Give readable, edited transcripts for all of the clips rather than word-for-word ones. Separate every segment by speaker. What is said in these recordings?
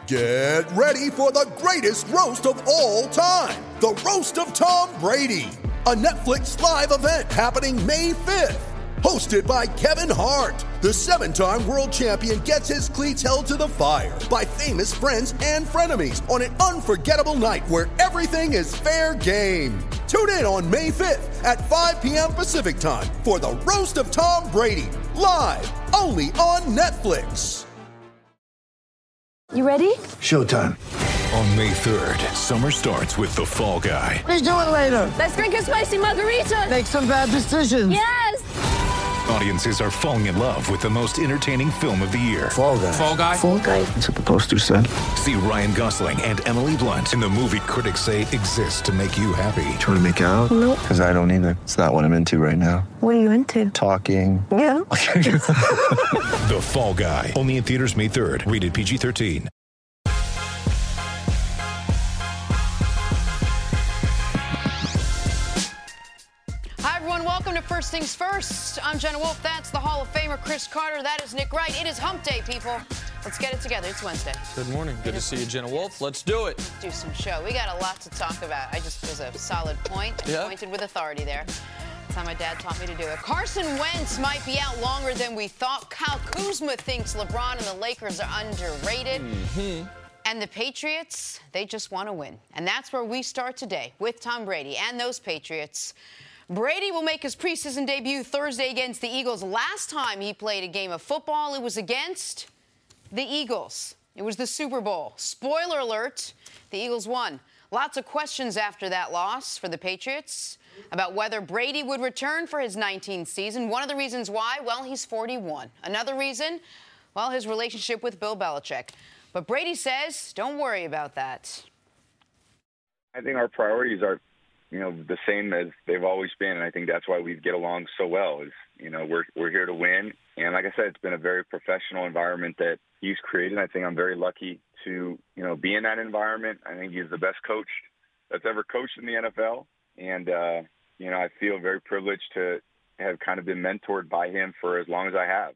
Speaker 1: Get ready for the greatest roast of all time, the Roast of Tom Brady, a Netflix live event happening May 5th. Hosted by Kevin Hart, the 7-time world champion gets his cleats held to the fire by famous friends and frenemies on an unforgettable night where everything is fair game. Tune in on May 5th at 5 p.m. Pacific time for the Roast of Tom Brady, live only on Netflix.
Speaker 2: You ready?
Speaker 3: Showtime.
Speaker 4: On May 3rd, summer starts with The Fall Guy.
Speaker 3: Let's do it later.
Speaker 2: Let's drink a spicy margarita.
Speaker 3: Make some bad decisions.
Speaker 2: Yes!
Speaker 4: Audiences are falling in love with the most entertaining film of the year.
Speaker 3: Fall Guy.
Speaker 5: Fall Guy?
Speaker 2: Fall Guy.
Speaker 3: That's what the poster said.
Speaker 4: See Ryan Gosling and Emily Blunt in the movie critics say exists to make you happy.
Speaker 3: Trying to make it out?
Speaker 2: Nope.
Speaker 3: Because I don't either. It's not what I'm into right now.
Speaker 2: What are you into?
Speaker 3: Talking.
Speaker 2: Yeah.
Speaker 4: The Fall Guy. Only in theaters May 3rd. Rated PG-13.
Speaker 6: Welcome to First Things First. I'm Jenna Wolf. That's the Hall of Famer Chris Carter. That is Nick Wright. It is Hump Day, people. Let's get it together. It's Wednesday.
Speaker 5: Good morning. Good to see you, Jenna Wolf. Let's do it.
Speaker 6: Let's do some show. We got a lot to talk about. I just was a solid point.
Speaker 5: Yeah.
Speaker 6: Pointed with authority there. That's how my dad taught me to do it. Carson Wentz might be out longer than we thought. Kyle Kuzma thinks LeBron and the Lakers are underrated. And the Patriots, they just want to win. And that's where we start today with Tom Brady and those Patriots. Brady will make his preseason debut Thursday against the Eagles. Last time he played a game of football, it was against the Eagles. It was the Super Bowl. Spoiler alert, the Eagles won. Lots of questions after that loss for the Patriots about whether Brady would return for his 19th season. One of the reasons why, well, he's 41. Another reason, well, his relationship with Bill Belichick. But Brady says, don't worry about that.
Speaker 7: I think our priorities are the same as they've always been, and I think that's why we get along so well. Is we're here to win, and like I said, it's been a very professional environment that he's created. I think I'm very lucky to be in that environment. I think he's the best coach that's ever coached in the NFL, and I feel very privileged to have kind of been mentored by him for as long as I have.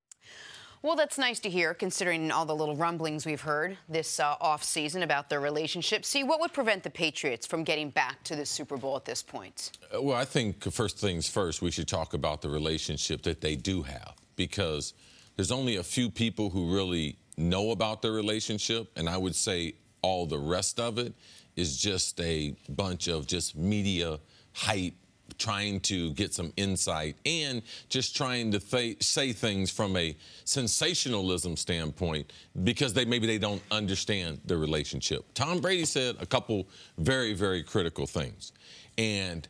Speaker 6: Well, that's nice to hear, considering all the little rumblings we've heard this offseason about their relationship. See, what would prevent the Patriots from getting back to the Super Bowl at this point?
Speaker 8: Well, I think first things first, we should talk about the relationship that they do have, because there's only a few people who really know about their relationship, and I would say all the rest of it is just a bunch of just media hype, trying to get some insight and just trying to say things from a sensationalism standpoint because maybe they don't understand the relationship. Tom Brady said a couple very, very critical things. And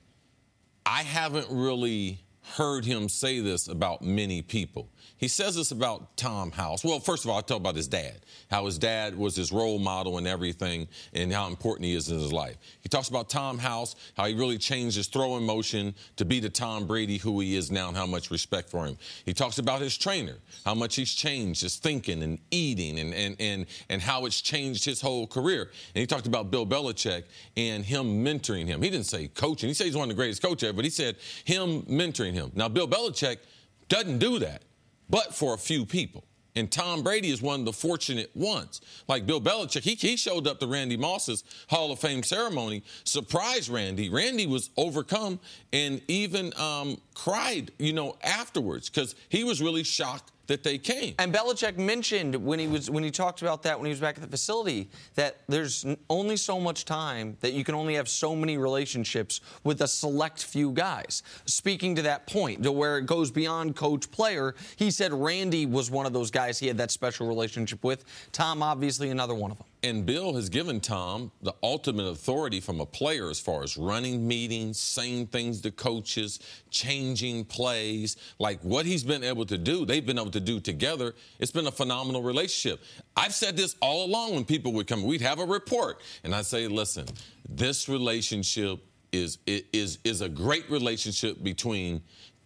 Speaker 8: I haven't really heard him say this about many people. He says this about Tom House. Well, first of all, I'll tell about his dad, how his dad was his role model and everything, and how important he is in his life. He talks about Tom House, how he really changed his throwing motion to be the Tom Brady who he is now and how much respect for him. He talks about his trainer, how much he's changed his thinking and eating and how it's changed his whole career. And he talked about Bill Belichick and him mentoring him. He didn't say coaching. He said he's one of the greatest coaches ever, but he said him mentoring him. Now, Bill Belichick doesn't do that, but for a few people. And Tom Brady is one of the fortunate ones. Like Bill Belichick, he showed up to Randy Moss's Hall of Fame ceremony, surprised Randy. Randy was overcome and even cried, afterwards because he was really shocked that they came.
Speaker 5: And Belichick mentioned when he talked about that when he was back at the facility that there's only so much time, that you can only have so many relationships with a select few guys. Speaking to that point, to where it goes beyond coach-player, he said Randy was one of those guys he had that special relationship with. Tom, obviously, another one of them.
Speaker 8: And Bill has given Tom the ultimate authority from a player as far as running meetings, saying things to coaches, changing plays. Like what he's been able to do, they've been able to do together. It's been a phenomenal relationship. I've said this all along when people would come. We'd have a report, and I'd say, listen, this relationship is a great relationship between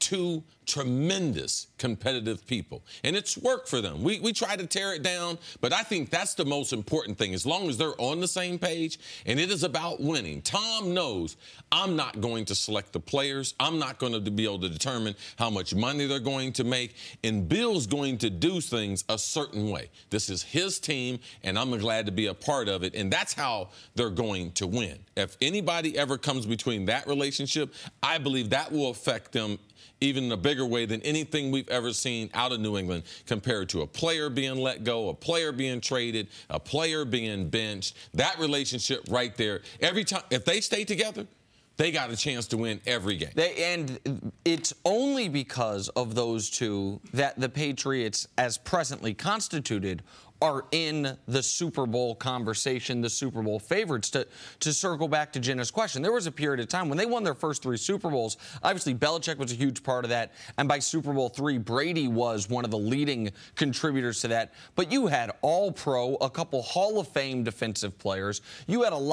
Speaker 8: two tremendous competitive people. And it's worked for them. We try to tear it down, but I think that's the most important thing. As long as they're on the same page and it is about winning. Tom knows I'm not going to select the players. I'm not going to be able to determine how much money they're going to make. And Bill's going to do things a certain way. This is his team, and I'm glad to be a part of it. And that's how they're going to win. If anybody ever comes between that relationship, I believe that will affect them even in a bigger way than anything we've ever seen out of New England, compared to a player being let go, a player being traded, a player being benched. That relationship right there, every time, if they stay together, they got a chance to win every game.
Speaker 5: And it's only because of those two that the Patriots, as presently constituted, are in the Super Bowl conversation, the Super Bowl favorites. To circle back to Jenna's question, there was a period of time when they won their first 3 Super Bowls. Obviously, Belichick was a huge part of that. And by Super Bowl III, Brady was one of the leading contributors to that. But you had All-Pro, a couple Hall of Fame defensive players. You had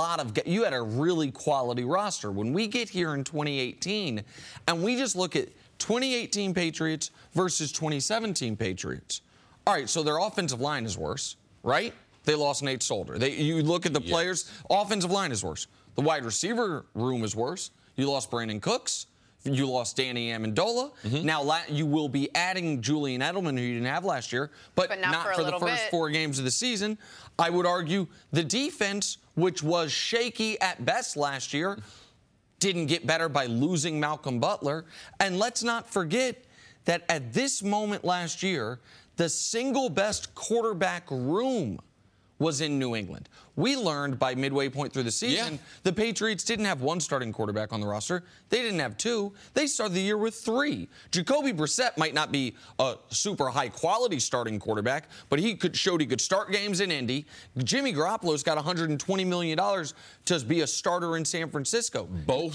Speaker 5: a really quality roster. When we get here in 2018, and we just look at 2018 Patriots versus 2017 Patriots. All right, so their offensive line is worse, right? They lost Nate Solder. You look at the players, offensive line is worse. The wide receiver room is worse. You lost Brandon Cooks. You lost Danny Amendola. Now you will be adding Julian Edelman, who you didn't have last year, but not for the first 4 games of the season. I would argue the defense, which was shaky at best last year, didn't get better by losing Malcolm Butler. And let's not forget that at this moment last year, the single best quarterback room was in New England. We learned by midway point through the season, the Patriots didn't have 1 starting quarterback on the roster. They didn't have 2. They started the year with 3. Jacoby Brissett might not be a super high-quality starting quarterback, but he showed he could start games in Indy. Jimmy Garoppolo's got $120 million to be a starter in San Francisco.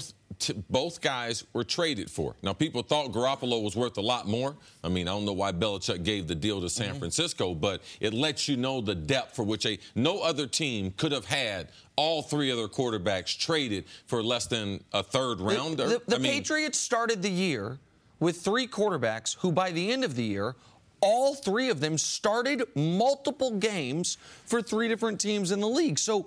Speaker 8: Both guys were traded for. Now, people thought Garoppolo was worth a lot more. I mean, I don't know why Belichick gave the deal to San Francisco, but it lets you know the depth for which no other team could have had all 3 other quarterbacks traded for less than a third rounder.
Speaker 5: The Patriots started the year with 3 quarterbacks who, by the end of the year, all 3 of them started multiple games for 3 different teams in the league. So,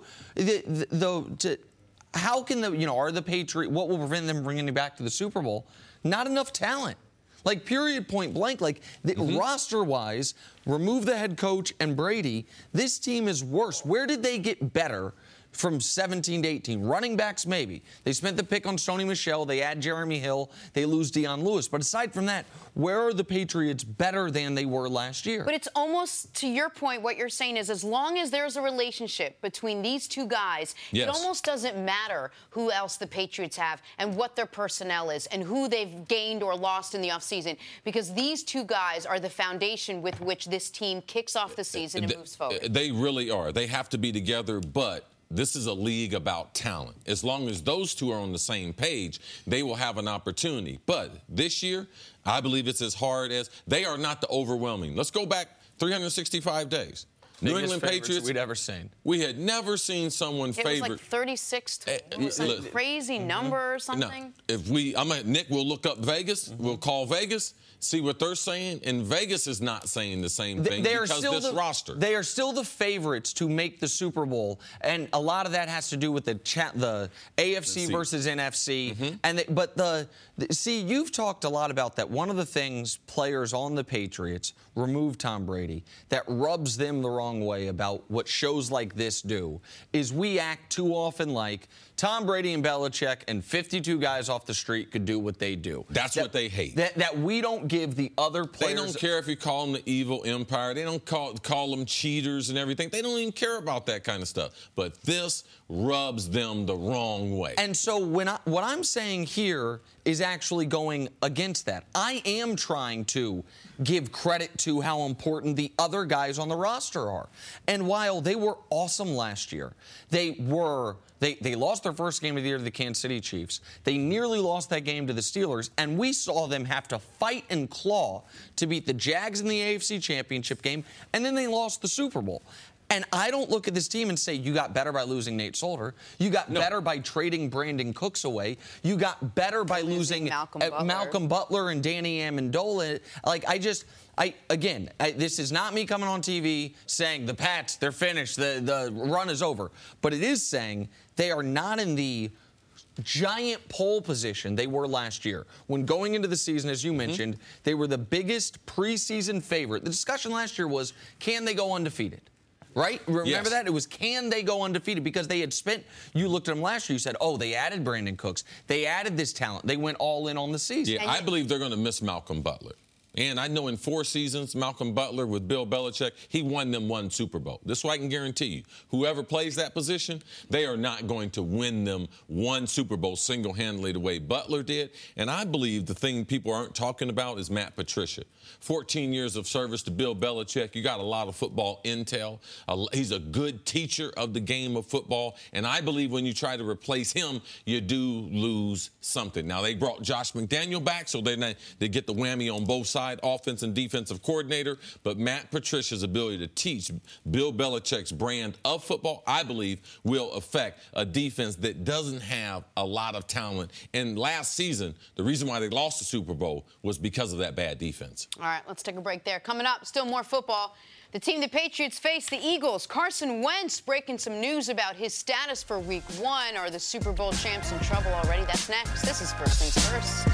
Speaker 5: how can are the Patriots, what will prevent them bringing you back to the Super Bowl? Not enough talent. Like, period, point blank. Like, roster-wise, remove the head coach and Brady, this team is worse. Where did they get better from 17 to 18? Running backs, maybe. They spent the pick on Sony Michel. They add Jeremy Hill. They lose Deion Lewis. But aside from that, where are the Patriots better than they were last year?
Speaker 6: But it's almost, to your point, what you're saying is as long as there's a relationship between these 2 guys, it almost doesn't matter who else the Patriots have and what their personnel is and who they've gained or lost in the offseason, because these 2 guys are the foundation with which this team kicks off the season and moves forward.
Speaker 8: They really are. They have to be together, but this is a league about talent. As long as those 2 are on the same page, they will have an opportunity. But this year, I believe it's as hard as they are not the overwhelming. Let's go back 365 days. New England Patriots
Speaker 5: we'd ever seen.
Speaker 8: We had never seen someone favored.
Speaker 6: It was like 36 to some crazy number or something.
Speaker 8: No, Nick will look up Vegas. We'll call Vegas, see what they're saying, and Vegas is not saying the same thing because this roster.
Speaker 5: They are still the favorites to make the Super Bowl, and a lot of that has to do with the AFC versus NFC. See, you've talked a lot about that. One of the things players on the Patriots, remove Tom Brady, that rubs them the wrong way about what shows like this do is we act too often like Tom Brady and Belichick and 52 guys off the street could do what they do.
Speaker 8: That's what they hate.
Speaker 5: That we don't give the other players.
Speaker 8: They don't care if you call them the evil empire. They don't call them cheaters and everything. They don't even care about that kind of stuff. But this rubs them the wrong way.
Speaker 5: And so what I'm saying here is actually going against that. I am trying to give credit to how important the other guys on the roster are. And while they were awesome last year, they lost their first game of the year to the Kansas City Chiefs. They nearly lost that game to the Steelers, and we saw them have to fight and claw to beat the Jags in the AFC Championship game, and then they lost the Super Bowl. And I don't look at this team and say, you got better by losing Nate Solder. You got better by trading Brandon Cooks away. You got better by losing Malcolm Butler and Danny Amendola. This is not me coming on TV saying the Pats, they're finished, the run is over. But it is saying they are not in the giant pole position they were last year. When going into the season, as you mentioned, they were the biggest preseason favorite. The discussion last year was, can they go undefeated? Right? Remember that? It was, can they go undefeated? Because they had spent, you looked at them last year, you said, oh, they added Brandon Cooks. They added this talent. They went all in on the season.
Speaker 8: Yeah, I believe they're going to miss Malcolm Butler. And I know in 4 seasons, Malcolm Butler with Bill Belichick, he won them 1 Super Bowl. This is what I can guarantee you. Whoever plays that position, they are not going to win them 1 Super Bowl single-handedly the way Butler did. And I believe the thing people aren't talking about is Matt Patricia. 14 years of service to Bill Belichick. You got a lot of football intel. He's a good teacher of the game of football. And I believe when you try to replace him, you do lose something. Now, they brought Josh McDaniel back, so they get the whammy on both sides. Offense and defensive coordinator, but Matt Patricia's ability to teach Bill Belichick's brand of football, I believe, will affect a defense that doesn't have a lot of talent. And last season, the reason why they lost the Super Bowl was because of that bad defense.
Speaker 6: All right, let's take a break there. Coming up, still more football. The team the Patriots face, the Eagles. Carson Wentz breaking some news about his status for Week 1. Are the Super Bowl champs in trouble already? That's next. This is First Things First.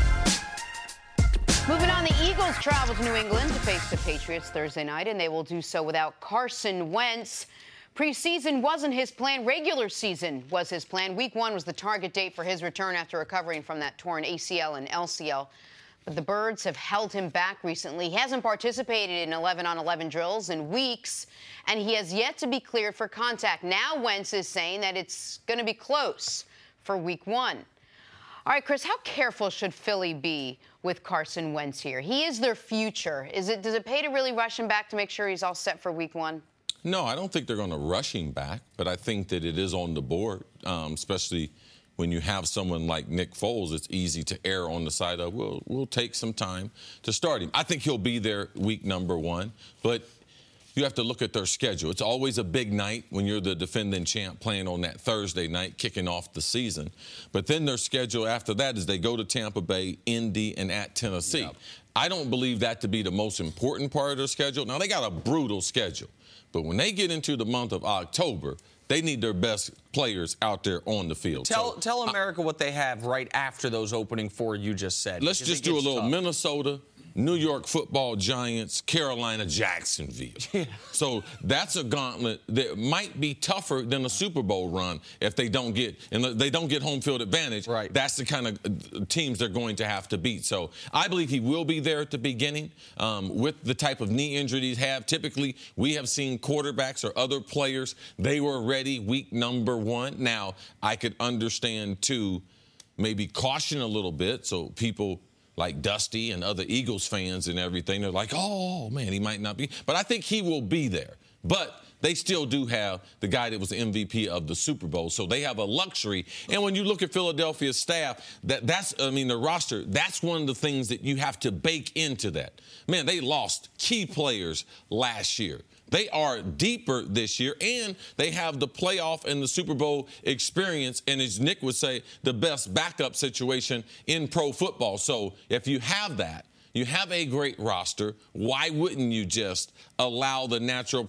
Speaker 6: Moving on, the Eagles travel to New England to face the Patriots Thursday night, and they will do so without Carson Wentz. Preseason wasn't his plan. Regular season was his plan. Week 1 was the target date for his return after recovering from that torn ACL and LCL. But the Birds have held him back recently. He hasn't participated in 11-on-11 drills in weeks, and he has yet to be cleared for contact. Now Wentz is saying that it's going to be close for Week 1. All right, Chris, how careful should Philly be with Carson Wentz here? He is their future. Does it pay to really rush him back to make sure he's all set for Week 1?
Speaker 8: No, I don't think they're going to rush him back, but I think that it is on the board, especially when you have someone like Nick Foles. It's easy to err on the side of, we'll take some time to start him. I think he'll be there week number 1, but you have to look at their schedule. It's always a big night when you're the defending champ playing on that Thursday night, kicking off the season. But then their schedule after that is they go to Tampa Bay, Indy, and at Tennessee. Yep. I don't believe that to be the most important part of their schedule. Now, they got a brutal schedule. But when they get into the month of October, they need their best players out there on the field.
Speaker 5: Tell America what they have right after those opening 4 you just said.
Speaker 8: Let's just do a little tough. Minnesota, New York Football Giants, Carolina, Jacksonville. Yeah. So that's a gauntlet that might be tougher than a Super Bowl run if they don't get home field advantage.
Speaker 5: Right.
Speaker 8: That's the kind of teams they're going to have to beat. So I believe he will be there at the beginning with the type of knee injury he's had. Typically, we have seen quarterbacks or other players, they were ready week number 1. Now, I could understand, too, maybe caution a little bit so people like Dusty and other Eagles fans and everything, they're like, oh, man, he might not be. But I think he will be there. But they still do have the guy that was the MVP of the Super Bowl, so they have a luxury. And when you look at Philadelphia's staff, the roster, that's one of the things that you have to bake into that. Man, they lost key players last year. They are deeper this year, and they have the playoff and the Super Bowl experience, and as Nick would say, the best backup situation in pro football. So if you have that, you have a great roster, why wouldn't you just allow the natural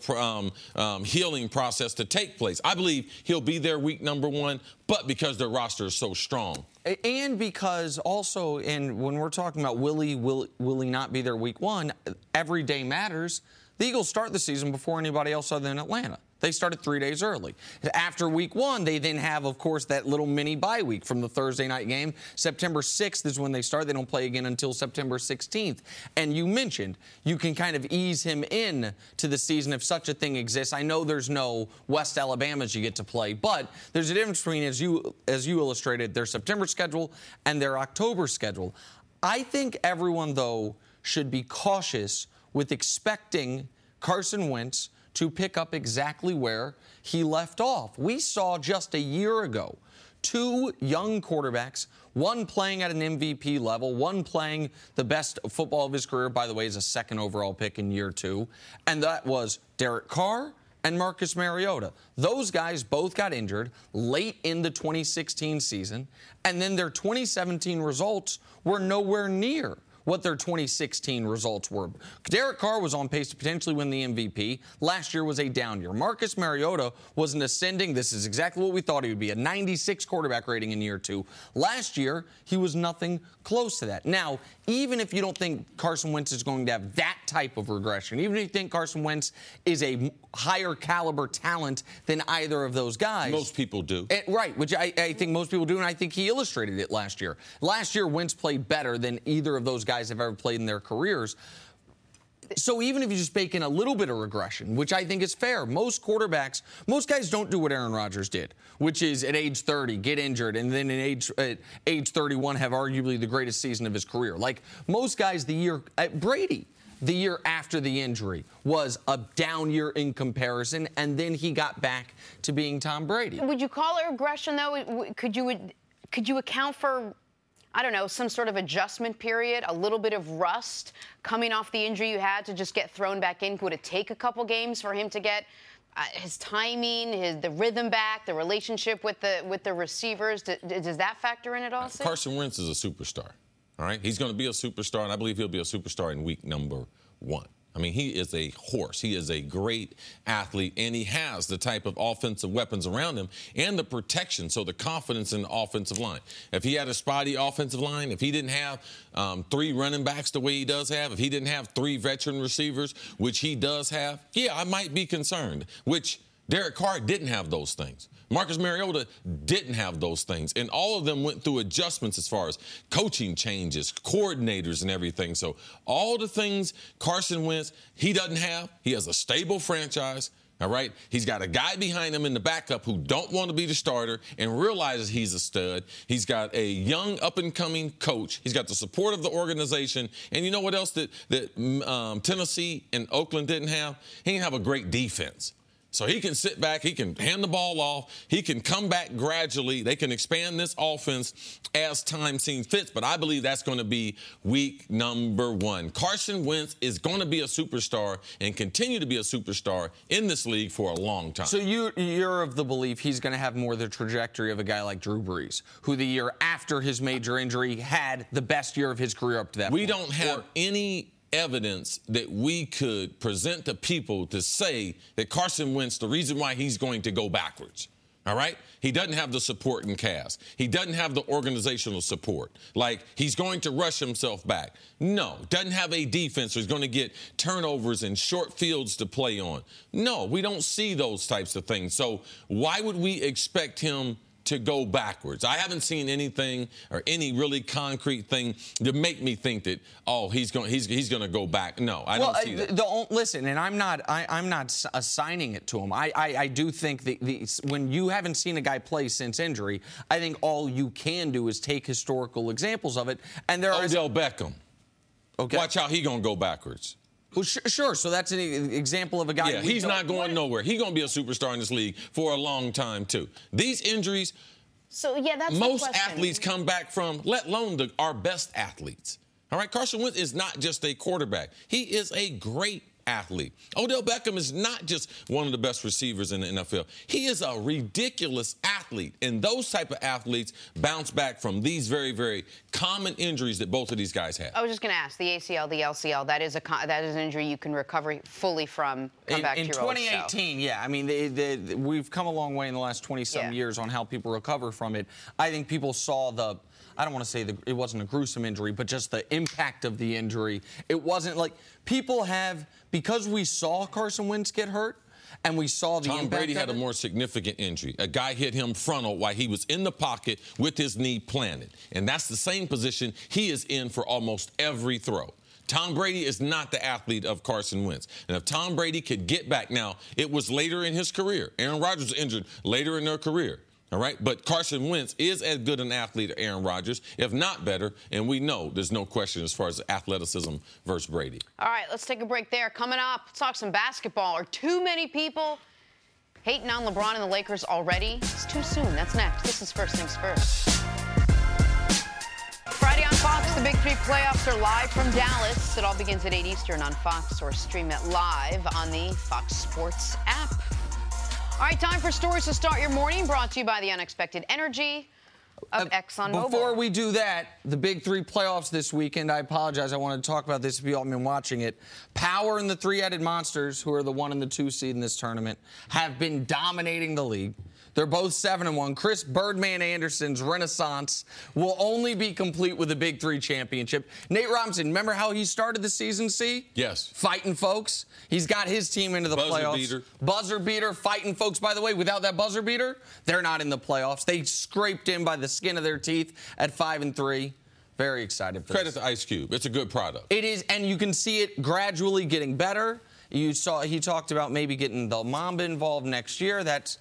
Speaker 8: healing process to take place? I believe he'll be there week number 1, but because their roster is so strong.
Speaker 5: And because also, and when we're talking about will he not be there week 1, every day matters. The Eagles start the season before anybody else other than Atlanta. They started 3 days early. After week 1, they then have, of course, that little mini bye week from the Thursday night game. September 6th is when they start. They don't play again until September 16th. And you mentioned you can kind of ease him in to the season if such a thing exists. I know there's no West Alabamas you get to play, but there's a difference between, as you illustrated, their September schedule and their October schedule. I think everyone, though, should be cautious with expecting Carson Wentz to pick up exactly where he left off. We saw just a year ago 2 young quarterbacks, one playing at an MVP level, one playing the best football of his career, by the way, as a 2nd overall pick in year 2, and that was Derek Carr and Marcus Mariota. Those guys both got injured late in the 2016 season, and then their 2017 results were nowhere near what their 2016 results were. Derek Carr was on pace to potentially win the MVP. Last year was a down year. Marcus Mariota was an ascending. This is exactly what we thought he would be, a 96 quarterback rating in year 2. Last year, he was nothing close to that. Now, even if you don't think Carson Wentz is going to have that type of regression, even if you think Carson Wentz is a higher caliber talent than either of those guys.
Speaker 8: Most people do.
Speaker 5: Right, which I think most people do, and I think he illustrated it last year. Last year, Wentz played better than either of those guys have ever played in their careers. So even if you just bake in a little bit of regression, which I think is fair, most guys don't do what Aaron Rodgers did, which is at age 30, get injured, and then at age 31 have arguably the greatest season of his career. Like most guys, Brady, the year after the injury was a down year in comparison, and then he got back to being Tom Brady.
Speaker 6: Would you call it regression, though? Could you account for, I don't know, some sort of adjustment period, a little bit of rust coming off the injury you had to just get thrown back in? Would it take a couple games for him to get his timing, the rhythm back, the relationship with the receivers? Does that factor in at all?
Speaker 8: Carson Wentz is a superstar. All right? He's going to be a superstar, and I believe he'll be a superstar in week number 1. I mean, he is a horse. He is a great athlete, and he has the type of offensive weapons around him and the protection, so the confidence in the offensive line. If he had a spotty offensive line, if he didn't have 3 running backs the way he does have, if he didn't have 3 veteran receivers, which he does have, yeah, I might be concerned, which Derek Carr didn't have those things. Marcus Mariota didn't have those things. And all of them went through adjustments as far as coaching changes, coordinators and everything. So all the things Carson Wentz, he doesn't have. He has a stable franchise. All right? He's got a guy behind him in the backup who don't want to be the starter and realizes he's a stud. He's got a young, up-and-coming coach. He's got the support of the organization. And you know what else that Tennessee and Oakland didn't have? He didn't have a great defense. So he can sit back, he can hand the ball off, he can come back gradually. They can expand this offense as time seems fit, but I believe that's going to be week number 1. Carson Wentz is going to be a superstar and continue to be a superstar in this league for a long time.
Speaker 5: So you're of the belief he's going to have more the trajectory of a guy like Drew Brees, who the year after his major injury had the best year of his career up to that point.
Speaker 8: We don't have any evidence that we could present to people to say that Carson Wentz, the reason why he's going to go backwards. All right? He doesn't have the support in cast. He doesn't have the organizational support. Like, he's going to rush himself back. No. Doesn't have a defense. So he's going to get turnovers and short fields to play on. No, we don't see those types of things. So why would we expect him to go backwards? I haven't seen anything or any really concrete thing to make me think that, oh, he's going to go back. No, I don't see that.
Speaker 5: Listen, and I'm not assigning it to him. I do think that when you haven't seen a guy play since injury, I think all you can do is take historical examples of it. And there
Speaker 8: Odell Beckham.
Speaker 5: Okay.
Speaker 8: Watch how he going to go backwards.
Speaker 5: Well, sure. So that's an example of a guy.
Speaker 8: Yeah, he's not going nowhere. He's going to be a superstar in this league for a long time, too. These injuries,
Speaker 6: so yeah, that's
Speaker 8: most athletes come back from, let alone our best athletes. All right, Carson Wentz is not just a quarterback. He is a great athlete. Odell Beckham is not just one of the best receivers in the NFL. He is a ridiculous athlete, and those type of athletes bounce back from these very, very common injuries that both of these guys have.
Speaker 6: I was just going to ask, the ACL, the LCL, that is an injury you can recover fully from, come back to your old self.
Speaker 5: In 2018, yeah. I mean, we've come a long way in the last 20-some years on how people recover from it. I think people saw I don't want to say it wasn't a gruesome injury, but just the impact of the injury. It wasn't like people have, because we saw Carson Wentz get hurt and we saw the impact.
Speaker 8: Tom Brady had a more significant injury. A guy hit him frontal while he was in the pocket with his knee planted. And that's the same position he is in for almost every throw. Tom Brady is not the athlete of Carson Wentz. And if Tom Brady could get back, now, it was later in his career. Aaron Rodgers was injured later in their career. All right, but Carson Wentz is as good an athlete as Aaron Rodgers, if not better, and we know there's no question as far as athleticism versus Brady.
Speaker 6: All right, let's take a break there. Coming up, let's talk some basketball. Are too many people hating on LeBron and the Lakers already? It's too soon. That's next. This is First Things First. Friday on Fox Fox. The Big Three playoffs are live from Dallas. It all begins at 8 Eastern on Fox, or stream it live on the Fox Sports app. All right, time for stories to start your morning, brought to you by the unexpected energy of ExxonMobil.
Speaker 5: Before we do that, the Big Three playoffs this weekend, I apologize, I wanted to talk about this if you all have been watching it. Power and the three-headed monsters, who are the 1 and the 2 seed in this tournament, have been dominating the league. They're both 7-1. Chris Birdman Anderson's renaissance will only be complete with the Big Three championship. Nate Robinson, remember how he started the season, C?
Speaker 8: Yes.
Speaker 5: Fighting folks. He's got his team into the playoffs. Buzzer beater, fighting folks. By the way, without that buzzer beater, they're not in the playoffs. They scraped in by the skin of their teeth at 5-3. Very excited for this.
Speaker 8: Credit to Ice Cube. It's a good product.
Speaker 5: It is, and you can see it gradually getting better. You saw he talked about maybe getting the Mamba involved next year.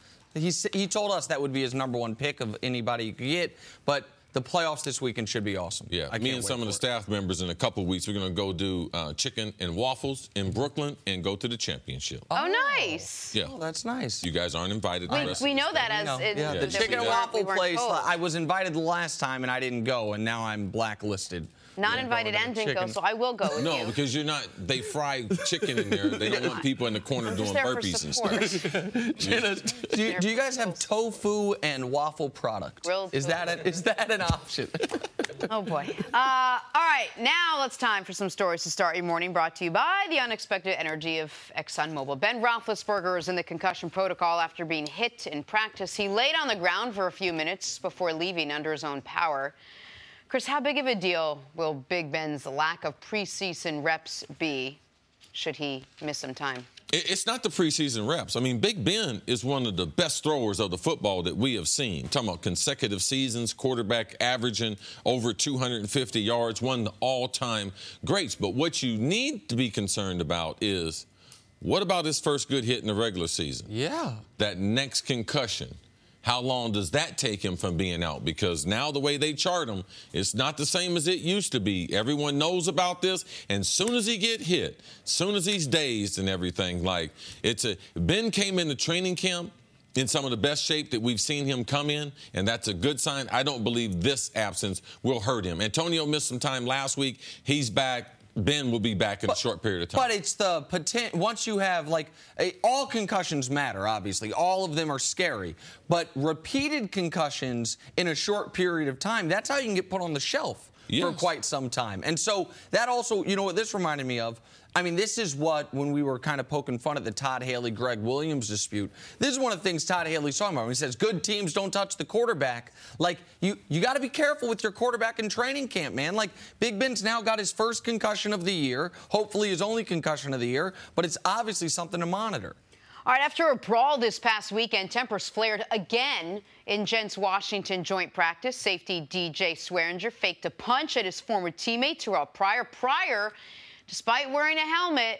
Speaker 5: He told us that would be his number 1 pick of anybody you could get, but the playoffs this weekend should be awesome.
Speaker 8: Yeah, me and some of the staff members in a couple of weeks, we're going to go do chicken and waffles in Brooklyn and go to the championship.
Speaker 6: Oh, nice.
Speaker 8: Yeah.
Speaker 5: Oh, that's nice.
Speaker 8: You guys aren't invited.
Speaker 6: We know that as
Speaker 5: the chicken and waffle place. I was invited the last time and I didn't go, and now I'm blacklisted.
Speaker 6: Not invited and didn't go, so I will go with you.
Speaker 8: No, because you're not. They fry chicken in there. They don't want people in the corner doing burpees and stuff.
Speaker 5: Jenna, do you guys have tofu and waffle product? Is that an option?
Speaker 6: Oh, boy. All right, now it's time for some stories to start your morning, brought to you by the unexpected energy of ExxonMobil. Ben Roethlisberger is in the concussion protocol after being hit in practice. He laid on the ground for a few minutes before leaving under his own power. Chris, how big of a deal will Big Ben's lack of preseason reps be should he miss some time?
Speaker 8: It's not the preseason reps. I mean, Big Ben is one of the best throwers of the football that we have seen. Talking about consecutive seasons, quarterback averaging over 250 yards, one of the all-time greats. But what you need to be concerned about is, what about his first good hit in the regular season?
Speaker 5: Yeah.
Speaker 8: That next concussion. How long does that take him from being out? Because now the way they chart him, it's not the same as it used to be. Everyone knows about this. And soon as he get hit, soon as he's dazed and everything, Ben came into training camp in some of the best shape that we've seen him come in, and that's a good sign. I don't believe this absence will hurt him. Antonio missed some time last week. He's back. Ben will be back in a short period of time.
Speaker 5: But it's the potential. Once you have, all concussions matter, obviously. All of them are scary. But repeated concussions in a short period of time, that's how you can get put on the shelf for quite some time. And so that also, you know what this reminded me of? I mean, this is what, when we were kind of poking fun at the Todd Haley-Greg Williams dispute, this is one of the things Todd Haley's talking about when he says good teams don't touch the quarterback. You got to be careful with your quarterback in training camp, man. Big Ben's now got his first concussion of the year, hopefully his only concussion of the year, but it's obviously something to monitor.
Speaker 6: All right, after a brawl this past weekend, tempers flared again in Gents Washington joint practice. Safety DJ Swearinger faked a punch at his former teammate, Terrell Pryor. Pryor, despite wearing a helmet,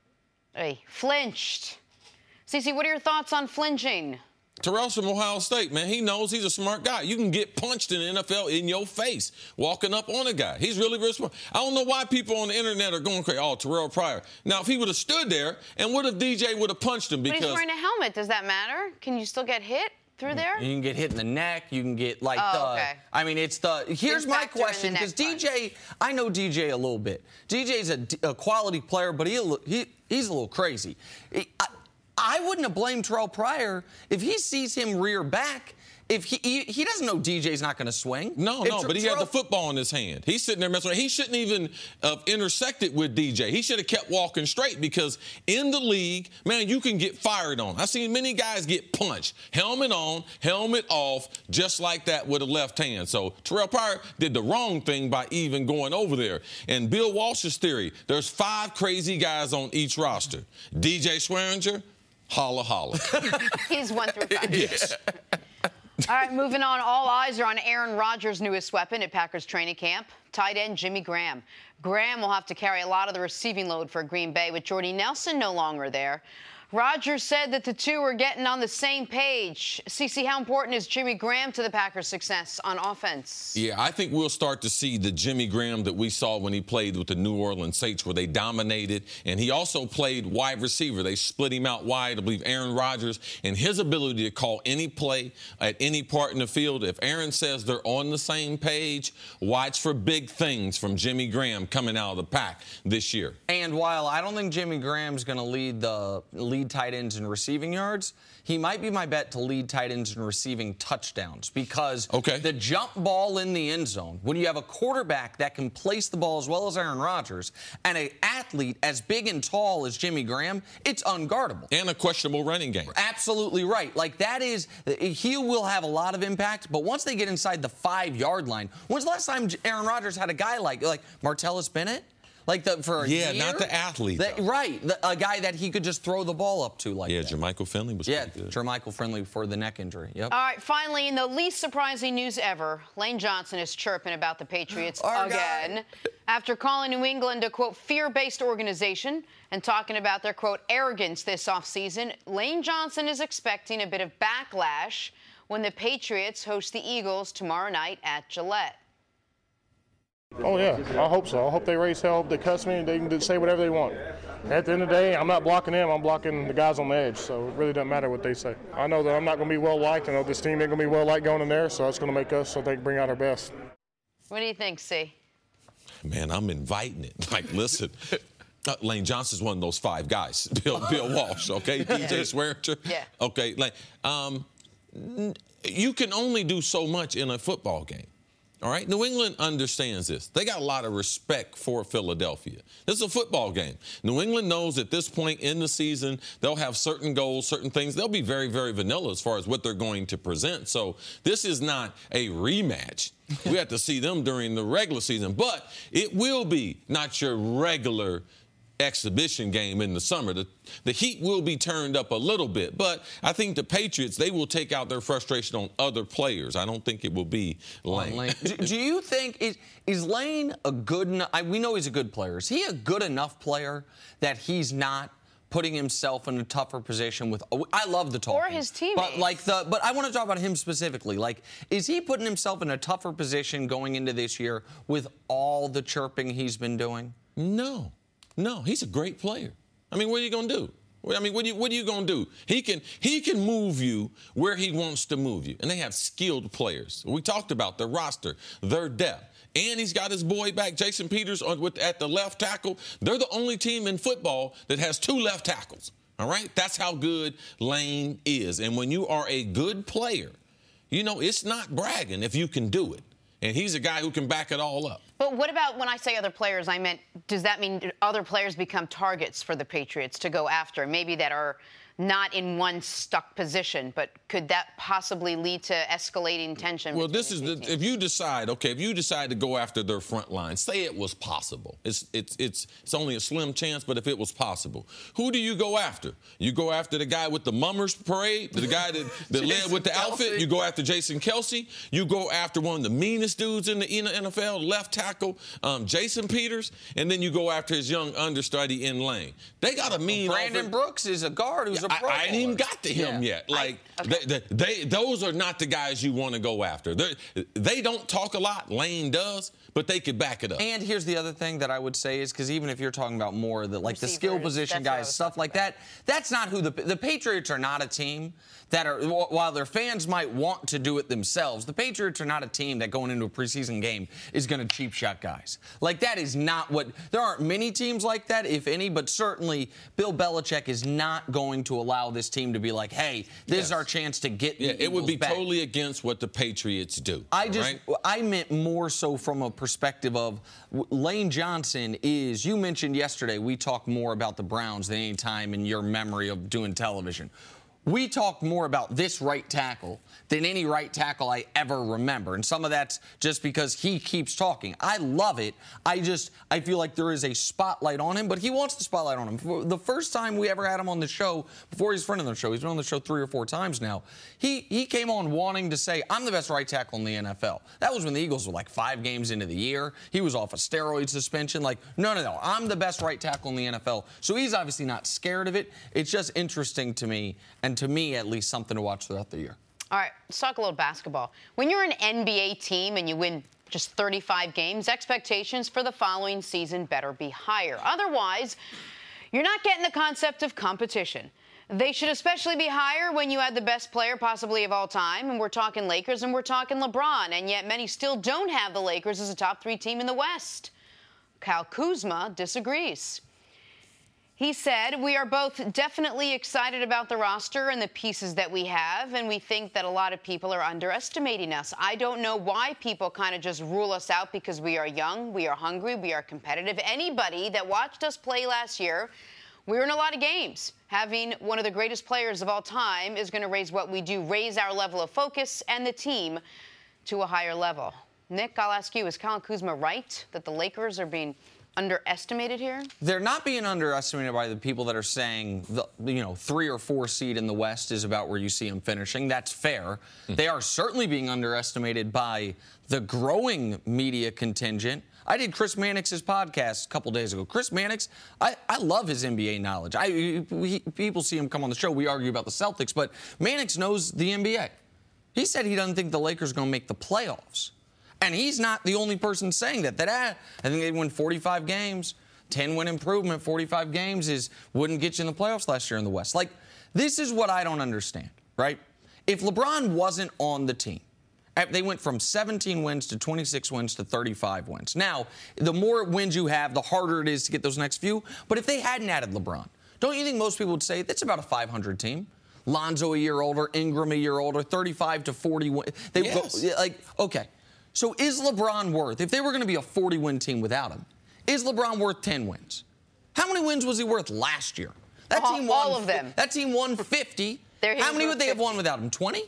Speaker 6: he flinched. Cece, what are your thoughts on flinching?
Speaker 8: Terrell's from Ohio State, man. He knows he's a smart guy. You can get punched in the NFL in your face walking up on a guy. He's really, really smart. I don't know why people on the internet are going crazy. Oh, Terrell Pryor. Now, if he would have stood there, and what if DJ would have punched him? Because
Speaker 6: but he's wearing a helmet. Does that matter? Can you still get hit through there?
Speaker 5: You can get hit in the neck. You can get
Speaker 6: okay.
Speaker 5: I mean, here's my question, because DJ, I know DJ a little bit. DJ's a quality player, but he's a little crazy. I wouldn't have blamed Terrell Pryor if he sees him rear back. If he doesn't know DJ's not going to swing.
Speaker 8: No, but he had the football in his hand. He's sitting there messing around. He shouldn't even have intersected with DJ. He should have kept walking straight, because in the league, man, you can get fired on. I've seen many guys get punched. Helmet on, helmet off, just like that with a left hand. So Terrell Pryor did the wrong thing by even going over there. And Bill Walsh's theory, there's 5 crazy guys on each roster. DJ Swearinger, holla, holla.
Speaker 6: He's 1 through 5.
Speaker 8: Yes.
Speaker 6: All right, moving on. All eyes are on Aaron Rodgers' newest weapon at Packers training camp, tight end Jimmy Graham. Graham will have to carry a lot of the receiving load for Green Bay with Jordy Nelson no longer there. Rodgers said that the two were getting on the same page. CeCe, how important is Jimmy Graham to the Packers' success on offense?
Speaker 8: Yeah, I think we'll start to see the Jimmy Graham that we saw when he played with the New Orleans Saints, where they dominated. And he also played wide receiver. They split him out wide. I believe Aaron Rodgers, and his ability to call any play at any part in the field. If Aaron says they're on the same page, watch for big things from Jimmy Graham coming out of the pack this year.
Speaker 5: And while I don't think Jimmy Graham's going to lead tight ends in receiving yards, he might be my bet to lead tight ends in receiving touchdowns, because the jump ball in the end zone, when you have a quarterback that can place the ball as well as Aaron Rodgers and an athlete as big and tall as Jimmy Graham, it's unguardable.
Speaker 8: And a questionable running game.
Speaker 5: Absolutely right. Like, that is, he will have a lot of impact, but once they get inside the 5-yard line, when's the last time Aaron Rodgers had a guy like Martellus Bennett? For a year?
Speaker 8: Yeah, not the athlete.
Speaker 5: Right. A guy that he could just throw the ball up to like that.
Speaker 8: Yeah, Jermichael Finley was pretty good.
Speaker 5: Jermichael Finley for the neck injury. Yep.
Speaker 6: All right, finally, in the least surprising news ever, Lane Johnson is chirping about the Patriots again. After calling New England a, quote, fear-based organization and talking about their, quote, arrogance this offseason, Lane Johnson is expecting a bit of backlash when the Patriots host the Eagles tomorrow night at Gillette.
Speaker 9: Oh, yeah, I hope so. I hope they raise hell, they cuss me, and they can say whatever they want. At the end of the day, I'm not blocking them, I'm blocking the guys on the edge, so it really doesn't matter what they say. I know that I'm not going to be well-liked. I know this team ain't going to be well-liked going in there, so that's going to make us, I think, bring out our best.
Speaker 6: What do you think, C?
Speaker 8: Man, I'm inviting it. Like, listen, Lane Johnson's one of those 5 guys. Bill Walsh, okay? DJ Swearinger.
Speaker 6: Yeah.
Speaker 8: Okay, you can only do so much in a football game. All right, New England understands this. They got a lot of respect for Philadelphia. This is a football game. New England knows at this point in the season they'll have certain goals, certain things. They'll be very, very vanilla as far as what they're going to present. So this is not a rematch. We have to see them during the regular season. But it will be not your regular exhibition game in the summer. The heat will be turned up a little bit, but I think the Patriots, they will take out their frustration on other players. I don't think it will be Lane.
Speaker 5: Do you think, is Lane a good enough, we know he's a good player. Is he a good enough player that he's not putting himself in a tougher position with, I love the talking.
Speaker 6: Or his teammates.
Speaker 5: But I want to talk about him specifically. Like, is he putting himself in a tougher position going into this year with all the chirping he's been doing?
Speaker 8: No, he's a great player. I mean, what are you going to do? I mean, what are you going to do? He can move you where he wants to move you. And they have skilled players. We talked about their roster, their depth. And he's got his boy back, Jason Peters, at the left tackle. They're the only team in football that has 2 left tackles. All right? That's how good Lane is. And when you are a good player, it's not bragging if you can do it. And he's a guy who can back it all up.
Speaker 6: But what about when I say other players, I meant, does that mean other players become targets for the Patriots to go after, maybe that are not in one stuck position, but could that possibly lead to escalating tension?
Speaker 8: Well, this is if you decide to go after their front line, say it was possible. It's only a slim chance, but if it was possible, who do you go after? You go after the guy with the mummers parade, the guy that led with the outfit. You go after Jason Kelce. You go after one of the meanest dudes in the NFL, left tackle, Jason Peters, and then you go after his young understudy in Lane. They got a mean.
Speaker 5: Brandon Brooks is a guard who's a
Speaker 8: I ain't even got to him yet. Those are not the guys you want to go after. They don't talk a lot. Lane does, but they could back it up.
Speaker 5: And here's the other thing that I would say is, because even if you're talking about more of the skill position guys, stuff like that, that's not who the Patriots are not a team that are, while their fans might want to do it themselves, the Patriots are not a team that going into a preseason game is going to cheap shot guys. Like, that is not what, there aren't many teams like that, if any, but certainly Bill Belichick is not going to allow this team to be like, hey, this is our chance to get the
Speaker 8: it would be
Speaker 5: back.
Speaker 8: Totally against what the Patriots do.
Speaker 5: I meant more so from a perspective of Lane Johnson is, you mentioned yesterday, we talked more about the Browns than any time in your memory of doing television. we talk more about this right tackle than any right tackle I ever remember. And some of that's just because he keeps talking. I love it. I feel like there is a spotlight on him, but he wants the spotlight on him. The first time we ever had him on the show, before he's a friend of the show, he's been on the show 3 or 4 times now, he came on wanting to say, I'm the best right tackle in the NFL. That was when the Eagles were like 5 games into the year. He was off a steroid suspension. Like, no, I'm the best right tackle in the NFL. So he's obviously not scared of it. It's just interesting to me, and to me at least, something to watch throughout the year.
Speaker 6: All right, let's talk a little basketball. When you're an NBA team and you win just 35 games, expectations for the following season better be higher. Otherwise, you're not getting the concept of competition. They should especially be higher when you had the best player possibly of all time, and we're talking Lakers and we're talking LeBron, and yet many still don't have the Lakers as a top 3 team in the West. Kyle Kuzma disagrees. He said, we are both definitely excited about the roster and the pieces that we have, and we think that a lot of people are underestimating us. I don't know why people kind of just rule us out because we are young, we are hungry, we are competitive. Anybody that watched us play last year, we were in a lot of games. Having one of the greatest players of all time is going to raise what we do, raise our level of focus and the team to a higher level. Nick, I'll ask you, is Kyle Kuzma right that the Lakers are being underestimated here?
Speaker 5: They're not being underestimated by the people that are saying the 3 or 4 seed in the West is about where you see them finishing. That's fair. They are certainly being underestimated by the growing media contingent. I did Chris Mannix's podcast a couple days ago. Chris Mannix, I love his NBA knowledge. People see him come on the show. We argue about the Celtics, but Mannix knows the NBA. He said he doesn't think the Lakers are going to make the playoffs. And he's not the only person saying that. I think they win 45 games, 10-win improvement, 45 games wouldn't get you in the playoffs last year in the West. Like, this is what I don't understand, right? If LeBron wasn't on the team, they went from 17 wins to 26 wins to 35 wins. Now, the more wins you have, the harder it is to get those next few. But if they hadn't added LeBron, don't you think most people would say that's about a 500 team? Lonzo a year older, Ingram a year older, 35 to 40.
Speaker 8: Yes.
Speaker 5: Okay. So is LeBron worth, if they were going to be a 40-win team without him, is LeBron worth 10 wins? How many wins was he worth last year?
Speaker 6: All of them.
Speaker 5: That team won 50. How many would they have won without him? 20?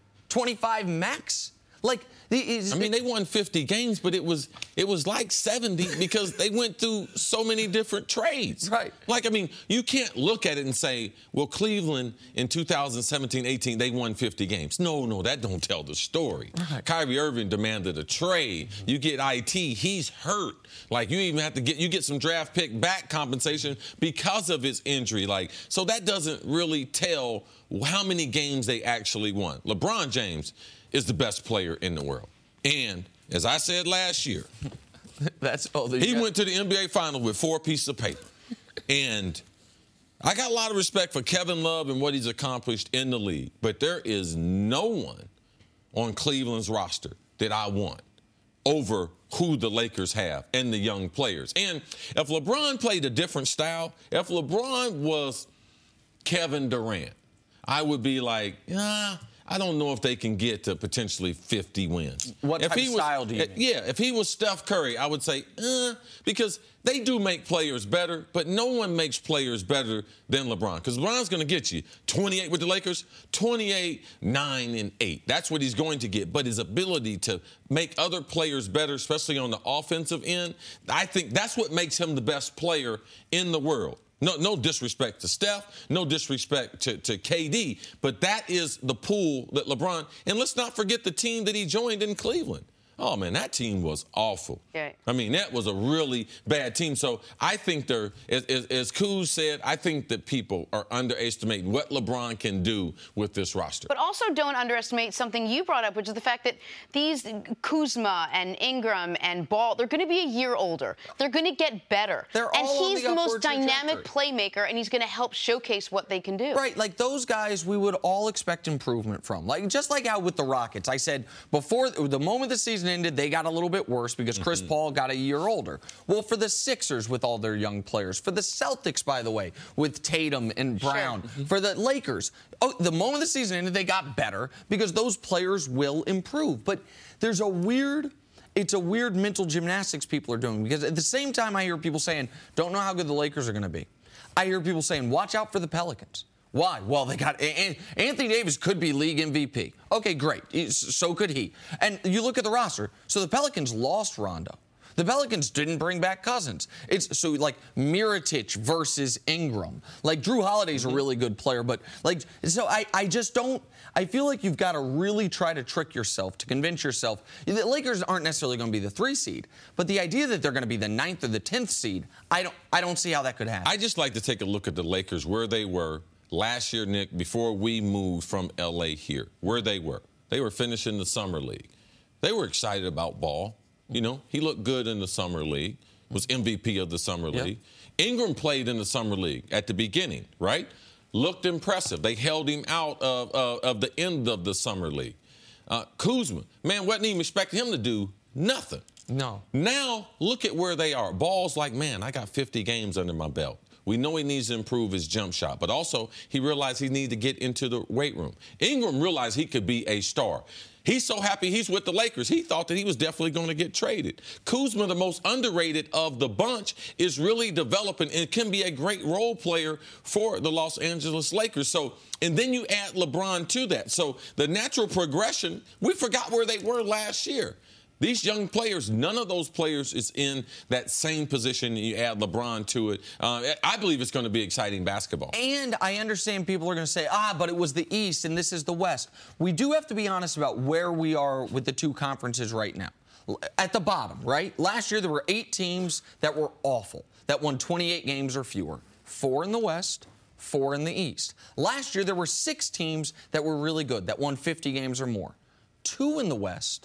Speaker 5: 25 max?
Speaker 8: They won 50 games, but it was like 70 because they went through so many different trades.
Speaker 5: Right.
Speaker 8: You can't look at it and say, well, Cleveland in 2017-18, they won 50 games. No, that don't tell the story. Right. Kyrie Irving demanded a trade. You get IT, he's hurt. You even have to get some draft pick back compensation because of his injury. So that doesn't really tell how many games they actually won. LeBron James is the best player in the world. And as I said last year, he went to the NBA Finals with 4 pieces of paper. And I got a lot of respect for Kevin Love and what he's accomplished in the league. But there is no one on Cleveland's roster that I want over who the Lakers have and the young players. And if LeBron played a different style, if LeBron was Kevin Durant, I would be like, I don't know if they can get to potentially 50 wins.
Speaker 5: What type of style do you mean?
Speaker 8: Yeah, if he was Steph Curry, I would say, because they do make players better, but no one makes players better than LeBron. Because LeBron's going to get you 28 with the Lakers, 28, 9, and 8. That's what he's going to get. But his ability to make other players better, especially on the offensive end, I think that's what makes him the best player in the world. No disrespect to Steph, no disrespect to KD, but that is the pool that LeBron, and let's not forget the team that he joined in Cleveland. Oh, man, that team was awful.
Speaker 6: Yeah.
Speaker 8: That was a really bad team. So I think as Kuz said, I think that people are underestimating what LeBron can do with this roster.
Speaker 6: But also don't underestimate something you brought up, which is the fact that these Kuzma and Ingram and Ball, they're going to be a year older. They're going to get better.
Speaker 5: And
Speaker 6: he's the most dynamic playmaker, and he's going to help showcase what they can do.
Speaker 5: Right, those guys we would all expect improvement from. Just like how with the Rockets, I said before the moment the season ended, they got a little bit worse because Chris Paul got a year older. Well, for the Sixers with all their young players, for the Celtics, by the way, with Tatum and Brown, for the Lakers, the moment the season ended, they got better because those players will improve. But it's a weird mental gymnastics people are doing because at the same time I hear people saying, don't know how good the Lakers are going to be. I hear people saying, watch out for the Pelicans. Why? Well, they got Anthony Davis could be league MVP. Okay, great. So could he. And you look at the roster. So the Pelicans lost Rondo. The Pelicans didn't bring back Cousins. It's so like Mirotic versus Ingram. Like Drew Holiday's a really good player, but like so I just don't. I feel like you've got to really try to trick yourself to convince yourself. The Lakers aren't necessarily going to be the 3 seed, but the idea that they're going to be the 9th or the 10th seed, I don't see how that could happen.
Speaker 8: I just like to take a look at the Lakers where they were last year, Nick, before we moved from L.A. here, where they were. They were finishing the Summer League. They were excited about Ball. You know, he looked good in the Summer League, was MVP of the Summer League. Ingram played in the Summer League at the beginning, right? Looked impressive. They held him out of the end of the Summer League. Kuzma, man, wasn't even expecting him to do nothing.
Speaker 5: No.
Speaker 8: Now, look at where they are. Ball's like, man, I got 50 games under my belt. We know he needs to improve his jump shot, but also he realized he needed to get into the weight room. Ingram realized he could be a star. He's so happy he's with the Lakers. He thought that he was definitely going to get traded. Kuzma, the most underrated of the bunch, is really developing and can be a great role player for the Los Angeles Lakers. So, and then you add LeBron to that. So the natural progression, we forgot where they were last year. These young players, none of those players is in that same position. You add LeBron to it. I believe it's going to be exciting basketball.
Speaker 5: And I understand people are going to say, but it was the East and this is the West. We do have to be honest about where we are with the 2 conferences right now. At the bottom, right? Last year there were 8 teams that were awful, that won 28 games or fewer. 4 in the West, 4 in the East. Last year there were 6 teams that were really good, that won 50 games or more. 2 in the West,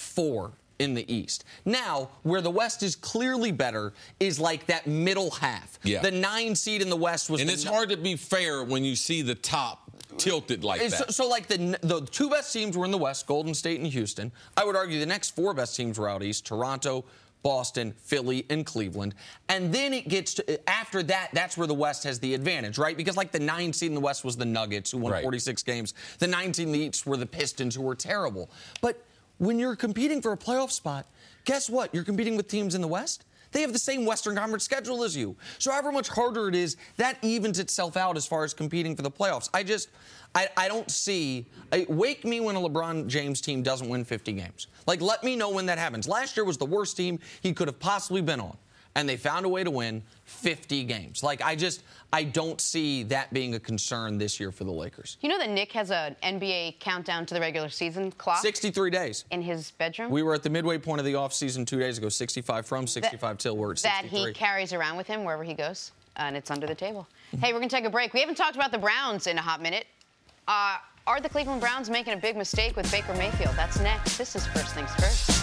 Speaker 5: 4 in the East. Now, where the West is clearly better is like that middle half.
Speaker 8: Yeah.
Speaker 5: The 9 seed in the West was...
Speaker 8: And it's hard to be fair when you see the top tilted like that.
Speaker 5: So like the 2 best teams were in the West, Golden State and Houston. I would argue the next 4 best teams were out East, Toronto, Boston, Philly, and Cleveland. And then it gets to, after that, that's where the West has the advantage, right? Because like the 9 seed in the West was the Nuggets, who won 46 games. The 9 seed in the East were the Pistons, who were terrible. But when you're competing for a playoff spot, guess what? You're competing with teams in the West. They have the same Western Conference schedule as you. So however much harder it is, that evens itself out as far as competing for the playoffs. I don't see... wake me when a LeBron James team doesn't win 50 games. Like, let me know when that happens. Last year was the worst team he could have possibly been on. And they found a way to win 50 games. Like, I don't see that being a concern this year for the Lakers.
Speaker 6: You know that Nick has an NBA countdown to the regular season clock?
Speaker 5: 63 days.
Speaker 6: In his bedroom?
Speaker 5: We were at the midway point of the offseason 2 days ago, 65 from 65 till we're at 63.
Speaker 6: That he carries around with him wherever he goes, and it's under the table. Hey, we're going to take a break. We haven't talked about the Browns in a hot minute. Are the Cleveland Browns making a big mistake with Baker Mayfield? That's next. This is First Things First.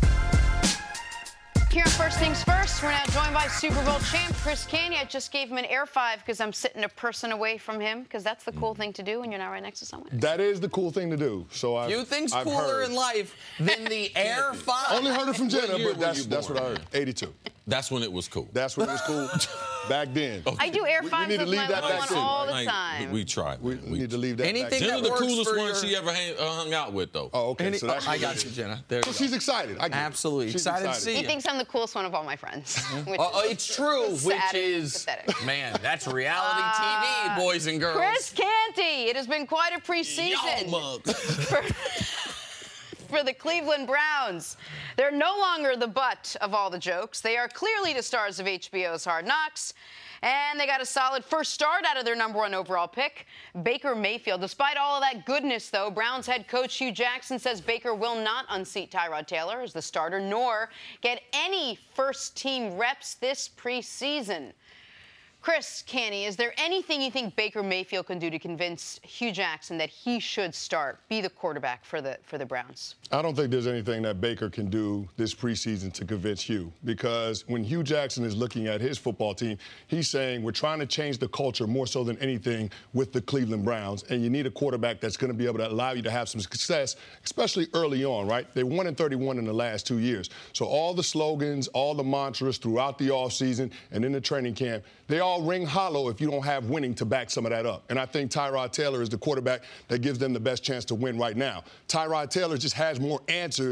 Speaker 6: Here on First Things First, we're now joined by Super Bowl champ Chris Canty. I just gave him an air 5 because I'm sitting a person away from him, because that's the cool thing to do when you're not right next to someone.
Speaker 10: That is the cool thing to do. So
Speaker 5: few things cooler in life than the air 5.
Speaker 10: Only heard it from Jenna, but that's what I heard. 82.
Speaker 8: That's when it was cool.
Speaker 10: That's when it was cool back then.
Speaker 6: I do air 5s with my little one all the time.
Speaker 8: We try.
Speaker 10: We need to leave that
Speaker 5: Anything
Speaker 10: back.
Speaker 8: Jenna,
Speaker 5: that
Speaker 8: the
Speaker 5: works
Speaker 8: coolest
Speaker 5: for
Speaker 8: one she ever hung out with, though.
Speaker 10: Oh, okay. So that's
Speaker 5: I got you, Jenna. There you go.
Speaker 10: she's excited. I get it.
Speaker 5: Absolutely.
Speaker 10: She's
Speaker 5: Excited to see
Speaker 6: He
Speaker 5: you.
Speaker 6: thinks I'm the coolest one of all my friends.
Speaker 5: It's true, which is,
Speaker 6: pathetic.
Speaker 5: man, that's reality TV, boys and girls.
Speaker 6: Chris Canty, it has been quite a preseason for the Cleveland Browns. They're no longer the butt of all the jokes. They are clearly the stars of HBO's Hard Knocks. And they got a solid first start out of their #1 overall pick, Baker Mayfield. Despite all of that goodness, though, Browns head coach Hugh Jackson says Baker will not unseat Tyrod Taylor as the starter, nor get any first-team reps this preseason. Chris Canty, is there anything you think Baker Mayfield can do to convince Hugh Jackson that he should be the quarterback for the Browns?
Speaker 10: I don't think there's anything that Baker can do this preseason to convince Hugh, because when Hugh Jackson is looking at his football team, he's saying we're trying to change the culture more so than anything with the Cleveland Browns, and you need a quarterback that's going to be able to allow you to have some success, especially early on, right? They 1-31 in the last 2 years. So all the slogans, all the mantras throughout the offseason and in the training camp, they all ring hollow if you don't have winning to back some of that up. And I think Tyrod Taylor is the quarterback that gives them the best chance to win right now. Tyrod Taylor just has more answers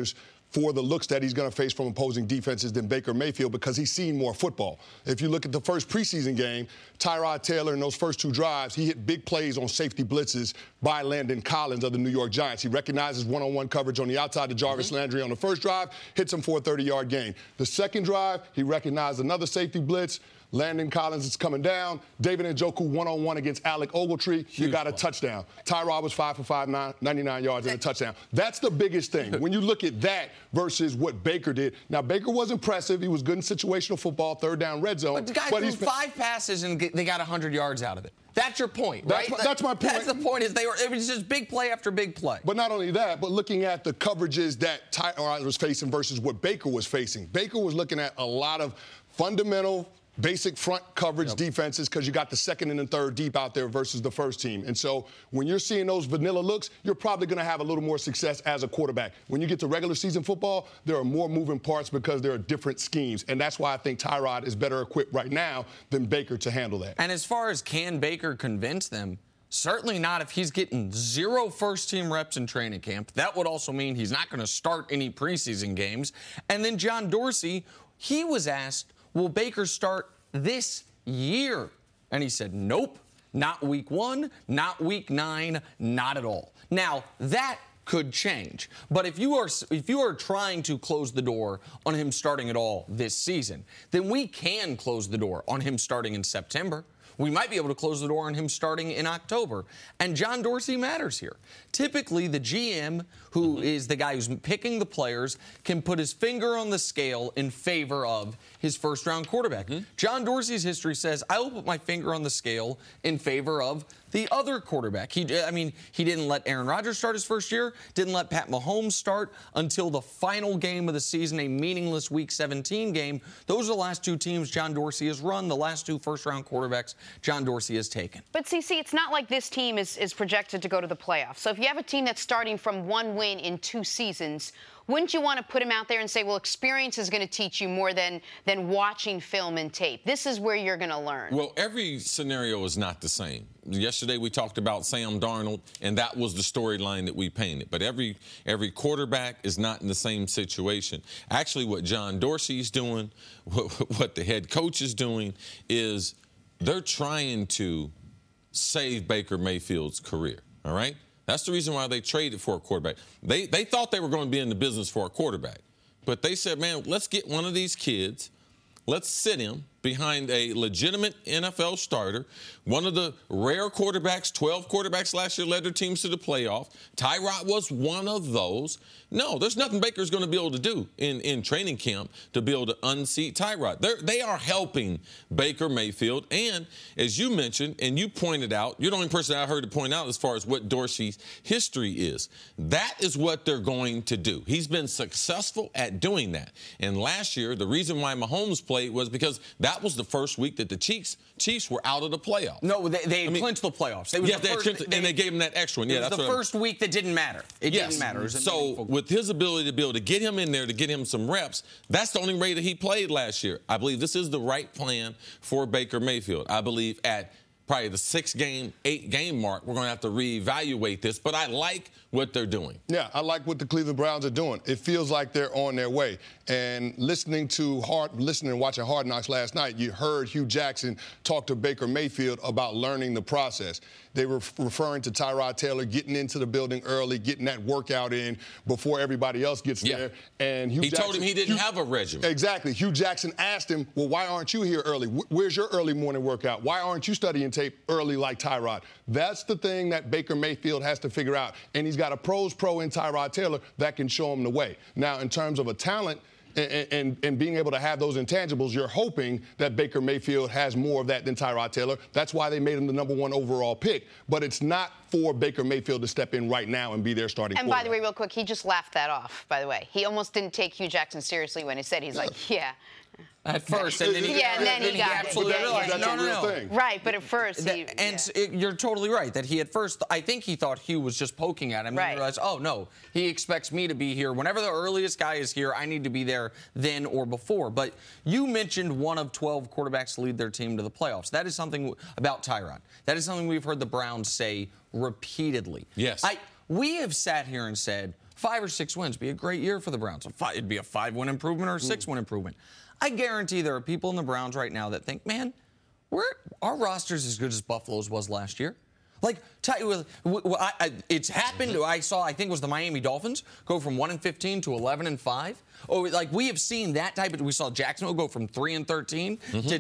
Speaker 10: for the looks that he's going to face from opposing defenses than Baker Mayfield because he's seen more football. If you look at the first preseason game, Tyrod Taylor in those first 2 drives, he hit big plays on safety blitzes by Landon Collins of the New York Giants. He recognizes one-on-one coverage on the outside to Jarvis Landry on the first drive, hits him for a 30-yard gain. The second drive, he recognized another safety blitz. Landon Collins is coming down. David Njoku one-on-one against Alec Ogletree. You got a touchdown. Tyrod was 5 for 5, 99 yards and a touchdown. That's the biggest thing. When you look at that versus what Baker did. Now, Baker was impressive. He was good in situational football, third down, red zone.
Speaker 5: But the guy threw 5 passes and they got 100 yards out of it. That's your point, right?
Speaker 10: That's my point.
Speaker 5: That's the point. It was just big play after big play.
Speaker 10: But not only that, but looking at the coverages that Tyrod was facing versus what Baker was facing. Baker was looking at a lot of fundamental basic front coverage defenses because you got the second and the third deep out there versus the first team. And so when you're seeing those vanilla looks, you're probably going to have a little more success as a quarterback. When you get to regular season football, there are more moving parts because there are different schemes. And that's why I think Tyrod is better equipped right now than Baker to handle that.
Speaker 5: And as far as can Baker convince them, certainly not if he's getting 0 first-team reps in training camp. That would also mean he's not going to start any preseason games. And then John Dorsey, he was asked, will Baker start this year? And he said, nope, not week 1, not week 9, not at all. Now, that could change. But if you are trying to close the door on him starting at all this season, then we can close the door on him starting in September. We might be able to close the door on him starting in October. And John Dorsey matters here. Typically, the GM, who is the guy who's picking the players, can put his finger on the scale in favor of his first-round quarterback. John Dorsey's history says, I will put my finger on the scale in favor of the other quarterback. He didn't let Aaron Rodgers start his first year, didn't let Pat Mahomes start until the final game of the season, a meaningless Week 17 game. Those are the last 2 teams John Dorsey has run, the last 2 first-round quarterbacks John Dorsey has taken.
Speaker 6: But, CC, it's not like this team is projected to go to the playoffs. So if you have a team that's starting from 1 win in 2 seasons, wouldn't you want to put him out there and say, well, experience is going to teach you more than watching film and tape? This is where you're going to learn.
Speaker 8: Well, every scenario is not the same. Yesterday we talked about Sam Darnold, and that was the storyline that we painted. But every quarterback is not in the same situation. Actually, what John Dorsey's doing, what the head coach is doing, is they're trying to save Baker Mayfield's career, all right? That's the reason why they traded for a quarterback. They thought they were going to be in the business for a quarterback. But they said, man, let's get one of these kids. Let's sit him behind a legitimate NFL starter, one of the rare quarterbacks. 12 quarterbacks last year led their teams to the playoff. Tyrod was one of those. No, there's nothing Baker's going to be able to do in training camp to be able to unseat Tyrod. They are helping Baker Mayfield. And as you mentioned, and you pointed out, you're the only person I heard to point out as far as what Dorsey's history is. That is what they're going to do. He's been successful at doing that. And last year, the reason why Mahomes played was because that was the first week that the Chiefs were out of the playoffs.
Speaker 5: No, they clinched the playoffs.
Speaker 8: They gave him that extra one.
Speaker 5: It was the first week that didn't matter. It didn't matter.
Speaker 8: So with his ability to be able to get him in there, to get him some reps, that's the only way that he played last year. I believe this is the right plan for Baker Mayfield. I believe at probably the 6-game, 8-game mark, we're going to have to reevaluate this. But I like what they're doing.
Speaker 10: Yeah, I like what the Cleveland Browns are doing. It feels like they're on their way. And listening and watching Hard Knocks last night, you heard Hugh Jackson talk to Baker Mayfield about learning the process. They were referring to Tyrod Taylor getting into the building early, getting that workout in before everybody else gets there. And
Speaker 8: he told him he didn't have a regimen.
Speaker 10: Exactly. Hugh Jackson asked him, well, why aren't you here early? Where's your early morning workout? Why aren't you studying tape early like Tyrod? That's the thing that Baker Mayfield has to figure out. And he's got a pro's pro in Tyrod Taylor that can show him the way. Now, in terms of a talent, and being able to have those intangibles, you're hoping that Baker Mayfield has more of that than Tyrod Taylor. That's why they made him the #1 overall pick. But it's not for Baker Mayfield to step in right now and be their starting quarterback.
Speaker 6: And by the way, real quick, he just laughed that off, by the way. He almost didn't take Hugh Jackson seriously when he said, he's like, yeah.
Speaker 5: At first, and then he absolutely realized, no.
Speaker 6: Right, but at first,
Speaker 5: you're totally right, that he at first, I think he thought Hugh was just poking at him. And he realized, oh, no, he expects me to be here. Whenever the earliest guy is here, I need to be there then or before. But you mentioned one of 12 quarterbacks to lead their team to the playoffs. That is something about Tyrod. That is something we've heard the Browns say repeatedly.
Speaker 8: Yes.
Speaker 5: We have sat here and said, 5 or 6 wins be a great year for the Browns. It'd be a 5-win improvement or a 6-win improvement. I guarantee there are people in the Browns right now that think, man, our roster's as good as Buffalo's was last year. Like, it's happened. I think it was the Miami Dolphins go from 1-15 to 11-5. Oh, like we have seen that type of. We saw Jacksonville go from 3-13 to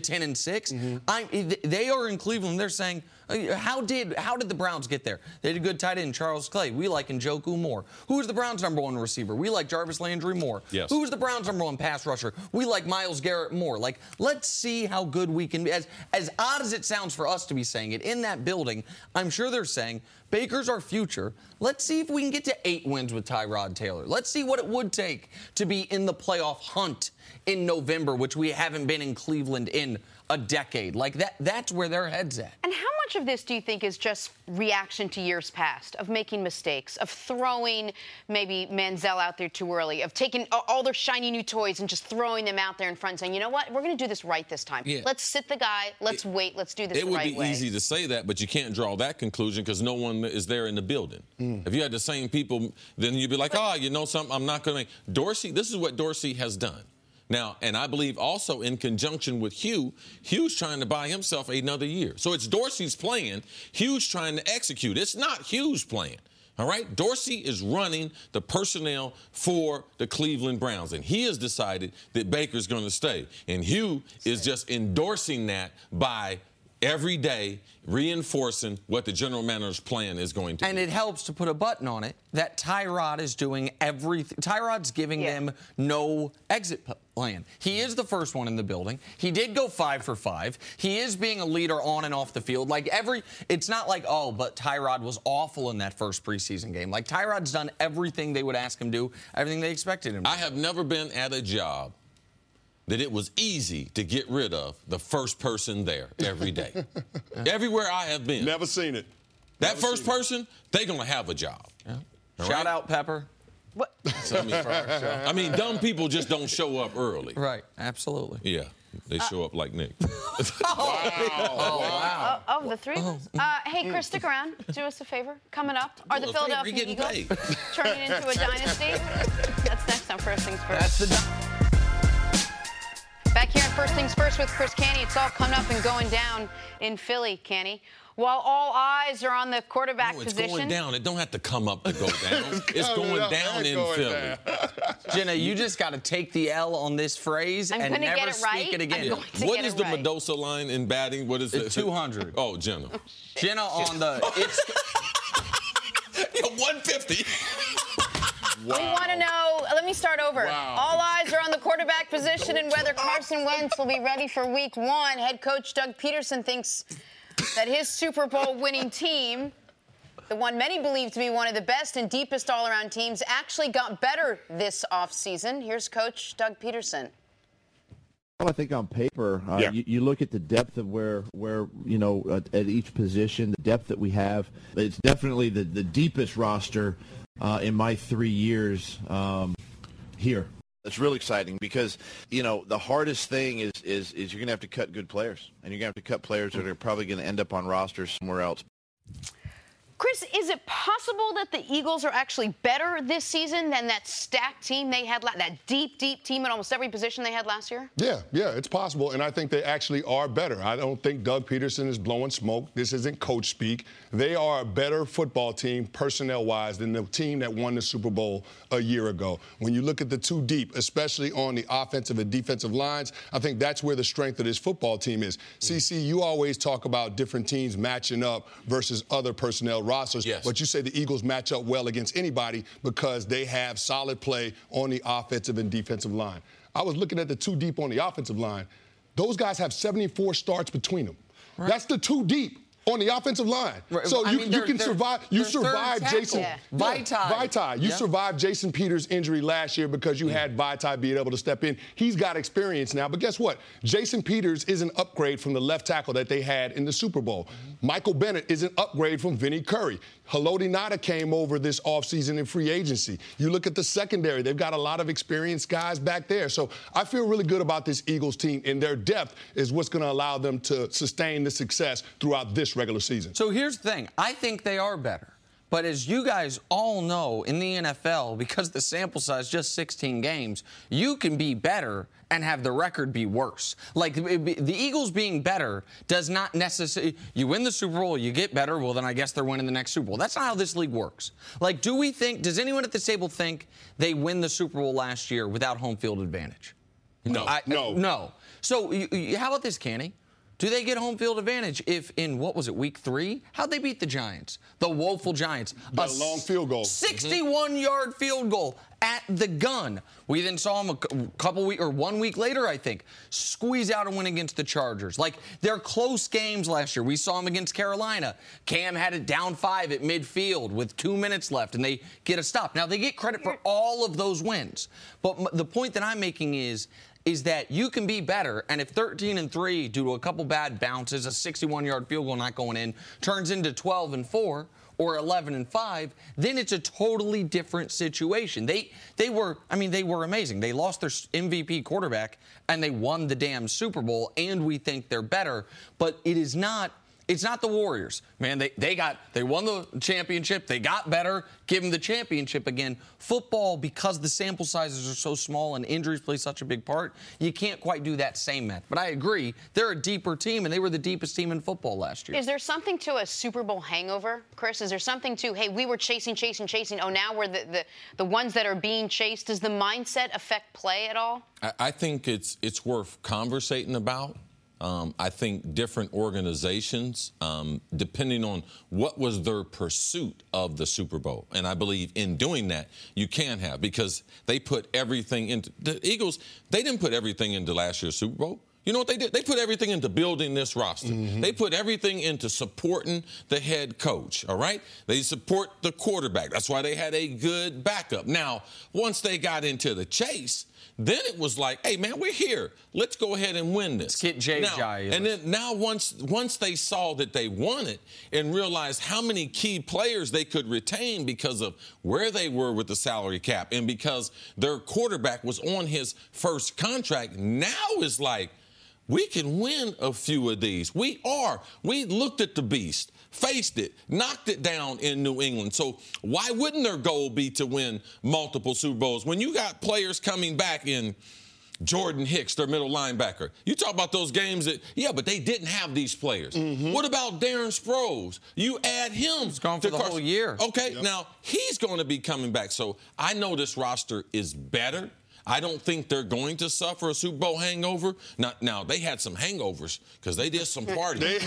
Speaker 5: 10-6. They are in Cleveland. They're saying, how did the Browns get there? They had a good tight end, Charles Clay. We like Njoku more. Who is the Browns' number 1 receiver? We like Jarvis Landry more.
Speaker 8: Yes.
Speaker 5: Who is the Browns' number 1 pass rusher? We like Myles Garrett more. Like, let's see how good we can be. As odd as it sounds for us to be saying it, in that building, I'm sure they're saying, Baker's our future. Let's see if we can get to 8 wins with Tyrod Taylor. Let's see what it would take to be in the playoff hunt in November, which we haven't been in Cleveland in a decade. Like, that's where their head's at.
Speaker 6: And how much of this do you think is just reaction to years past, of making mistakes, of throwing maybe Manziel out there too early, of taking all their shiny new toys and just throwing them out there in front and saying, you know what, we're going to do this right this time. Yeah. Let's sit the guy, let's wait, let's do this the right way.
Speaker 8: It would be easy to say that, but you can't draw that conclusion because no one is there in the building. If you had the same people, then you'd be like, you know something, I'm not going to make. Dorsey, this is what Dorsey has done. Now, and I believe also in conjunction with Hugh's trying to buy himself another year. So it's Dorsey's plan. Hugh's trying to execute. It's not Hugh's plan. All right? Dorsey is running the personnel for the Cleveland Browns, and he has decided that Baker's going to stay. And Hugh is just endorsing that by every day reinforcing what the general manager's plan is going to be.
Speaker 5: And it helps to put a button on it that Tyrod is doing everything. Tyrod's giving them no exit plan. He is the first one in the building. He did go 5 for 5. He is being a leader on and off the field. It's not like, but Tyrod was awful in that first preseason game. Like, Tyrod's done everything they would ask him to do, everything they expected him to do.
Speaker 8: I have never been at a job that it was easy to get rid of the first person there every day. Everywhere I have been.
Speaker 10: Never seen it.
Speaker 8: That first person, they're going to have a job.
Speaker 5: Yeah. Shout out Pepper.
Speaker 6: What?
Speaker 8: I mean, dumb people just don't show up early.
Speaker 5: Right, absolutely.
Speaker 8: Yeah, they show up like Nick.
Speaker 6: Wow. The 3 of us. Hey, Chris, stick around. Do us a favor. Coming up, are the Philadelphia Eagles turning into a dynasty? That's next on First Things First. Back here on First Things First with Chris Canty. It's all coming up and going down in Philly, Canty. While all eyes are on the quarterback position.
Speaker 8: It's going down. It don't have to come up to go down. It's going down in Philly.
Speaker 5: Jenna, you just got to take the L on this phrase and never speak it again.
Speaker 8: What is the Mendoza line in batting? What is it?
Speaker 5: 200.
Speaker 8: Oh, Jenna.
Speaker 5: Jenna on the...
Speaker 8: 150.
Speaker 6: Wow. We want to know, let me start over. Wow. All eyes are on the quarterback position and whether Carson Wentz will be ready for week 1. Head coach Doug Peterson thinks that his Super Bowl winning team, the one many believe to be one of the best and deepest all-around teams, actually got better this offseason. Here's Coach Doug Peterson.
Speaker 11: Well, I think on paper, you look at the depth of where at each position, the depth that we have. It's definitely the deepest roster in my 3 years here. It's really exciting because, the hardest thing is you're going to have to cut good players, and you're going to have to cut players that are probably going to end up on rosters somewhere else.
Speaker 6: Chris, is it possible that the Eagles are actually better this season than that stacked team they had, that deep team at almost every position they had last year?
Speaker 10: Yeah, it's possible, and I think they actually are better. I don't think Doug Peterson is blowing smoke. This isn't coach speak. They are a better football team, personnel-wise, than the team that won the Super Bowl a year ago. When you look at the two deep, especially on the offensive and defensive lines, I think that's where the strength of this football team is. CC, you always talk about different teams matching up versus other personnel rosters, but you say the Eagles match up well against anybody because they have solid play on the offensive and defensive line. I was looking at the two deep on the offensive line. Those guys have 74 starts between them. Right. That's the two deep on the offensive line. Right. So you can survive. You survived Jason Vitae. You survived Jason Peters' injury last year because you had Vitae being able to step in. He's got experience now. But guess what? Jason Peters is an upgrade from the left tackle that they had in the Super Bowl. Michael Bennett is an upgrade from Vinny Curry. Haloti Ngata came over this offseason in free agency. You look at the secondary. They've got a lot of experienced guys back there. So I feel really good about this Eagles team, and their depth is what's going to allow them to sustain the success throughout this regular season.
Speaker 5: So here's the thing. I think they are better. But as you guys all know, in the NFL, because the sample size is just 16 games, you can be better and have the record be worse. Like, the Eagles being better does not necessarily, you win the Super Bowl, you get better, well, then I guess they're winning the next Super Bowl. That's not how this league works. Like, does anyone at this table think they win the Super Bowl last year without home field advantage?
Speaker 8: No.
Speaker 5: No. So how about this, Canny? Do they get home field advantage if in, week 3? How'd they beat the Giants? The woeful Giants.
Speaker 10: A long field goal.
Speaker 5: 61-yard field goal at the gun. We then saw them a couple weeks, or 1 week later, I think, squeeze out a win against the Chargers. Like, they're close games last year. We saw them against Carolina. Cam had it down 5 at midfield with 2 minutes left, and they get a stop. Now, they get credit for all of those wins. But the point that I'm making is that you can be better, and if 13-3 due to a couple bad bounces, a 61-yard field goal not going in, turns into 12-4 or 11-5, then it's a totally different situation. They were amazing. They lost their MVP quarterback, and they won the damn Super Bowl, and we think they're better, but it's not the Warriors. Man, they won the championship. They got better. Give them the championship again. Football, because the sample sizes are so small and injuries play such a big part, you can't quite do that same math. But I agree, they're a deeper team, and they were the deepest team in football last year.
Speaker 6: Is there something to a Super Bowl hangover, Chris? Is there something to, hey, we were chasing. Oh, now we're the ones that are being chased. Does the mindset affect play at all?
Speaker 8: I think it's worth conversating about. I think different organizations, depending on what was their pursuit of the Super Bowl, and I believe in doing that, you can have, because they put everything into the Eagles. They didn't put everything into last year's Super Bowl. You know what they did? They put everything into building this roster. Mm-hmm. They put everything into supporting the head coach, all right? They support the quarterback. That's why they had a good backup. Now, once they got into the chase, then it was like, hey, man, we're here. Let's go ahead and win this.
Speaker 5: Let's get JJ.
Speaker 8: And then now once they saw that they won it and realized how many key players they could retain because of where they were with the salary cap and because their quarterback was on his first contract, now it's like, we can win a few of these. We looked at the beast, faced it, knocked it down in New England. So why wouldn't their goal be to win multiple Super Bowls? When you got players coming back in Jordan Hicks, their middle linebacker. You talk about those games but they didn't have these players. Mm-hmm. What about Darren Sproles? You add him.
Speaker 5: He's gone for the whole year.
Speaker 8: Okay, Now he's going to be coming back. So I know this roster is better. I don't think they're going to suffer a Super Bowl hangover. Now they had some hangovers because they did some partying.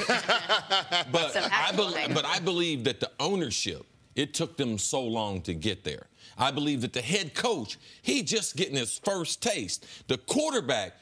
Speaker 8: but I believe that the ownership, it took them so long to get there. I believe that the head coach, he just getting his first taste. The quarterback,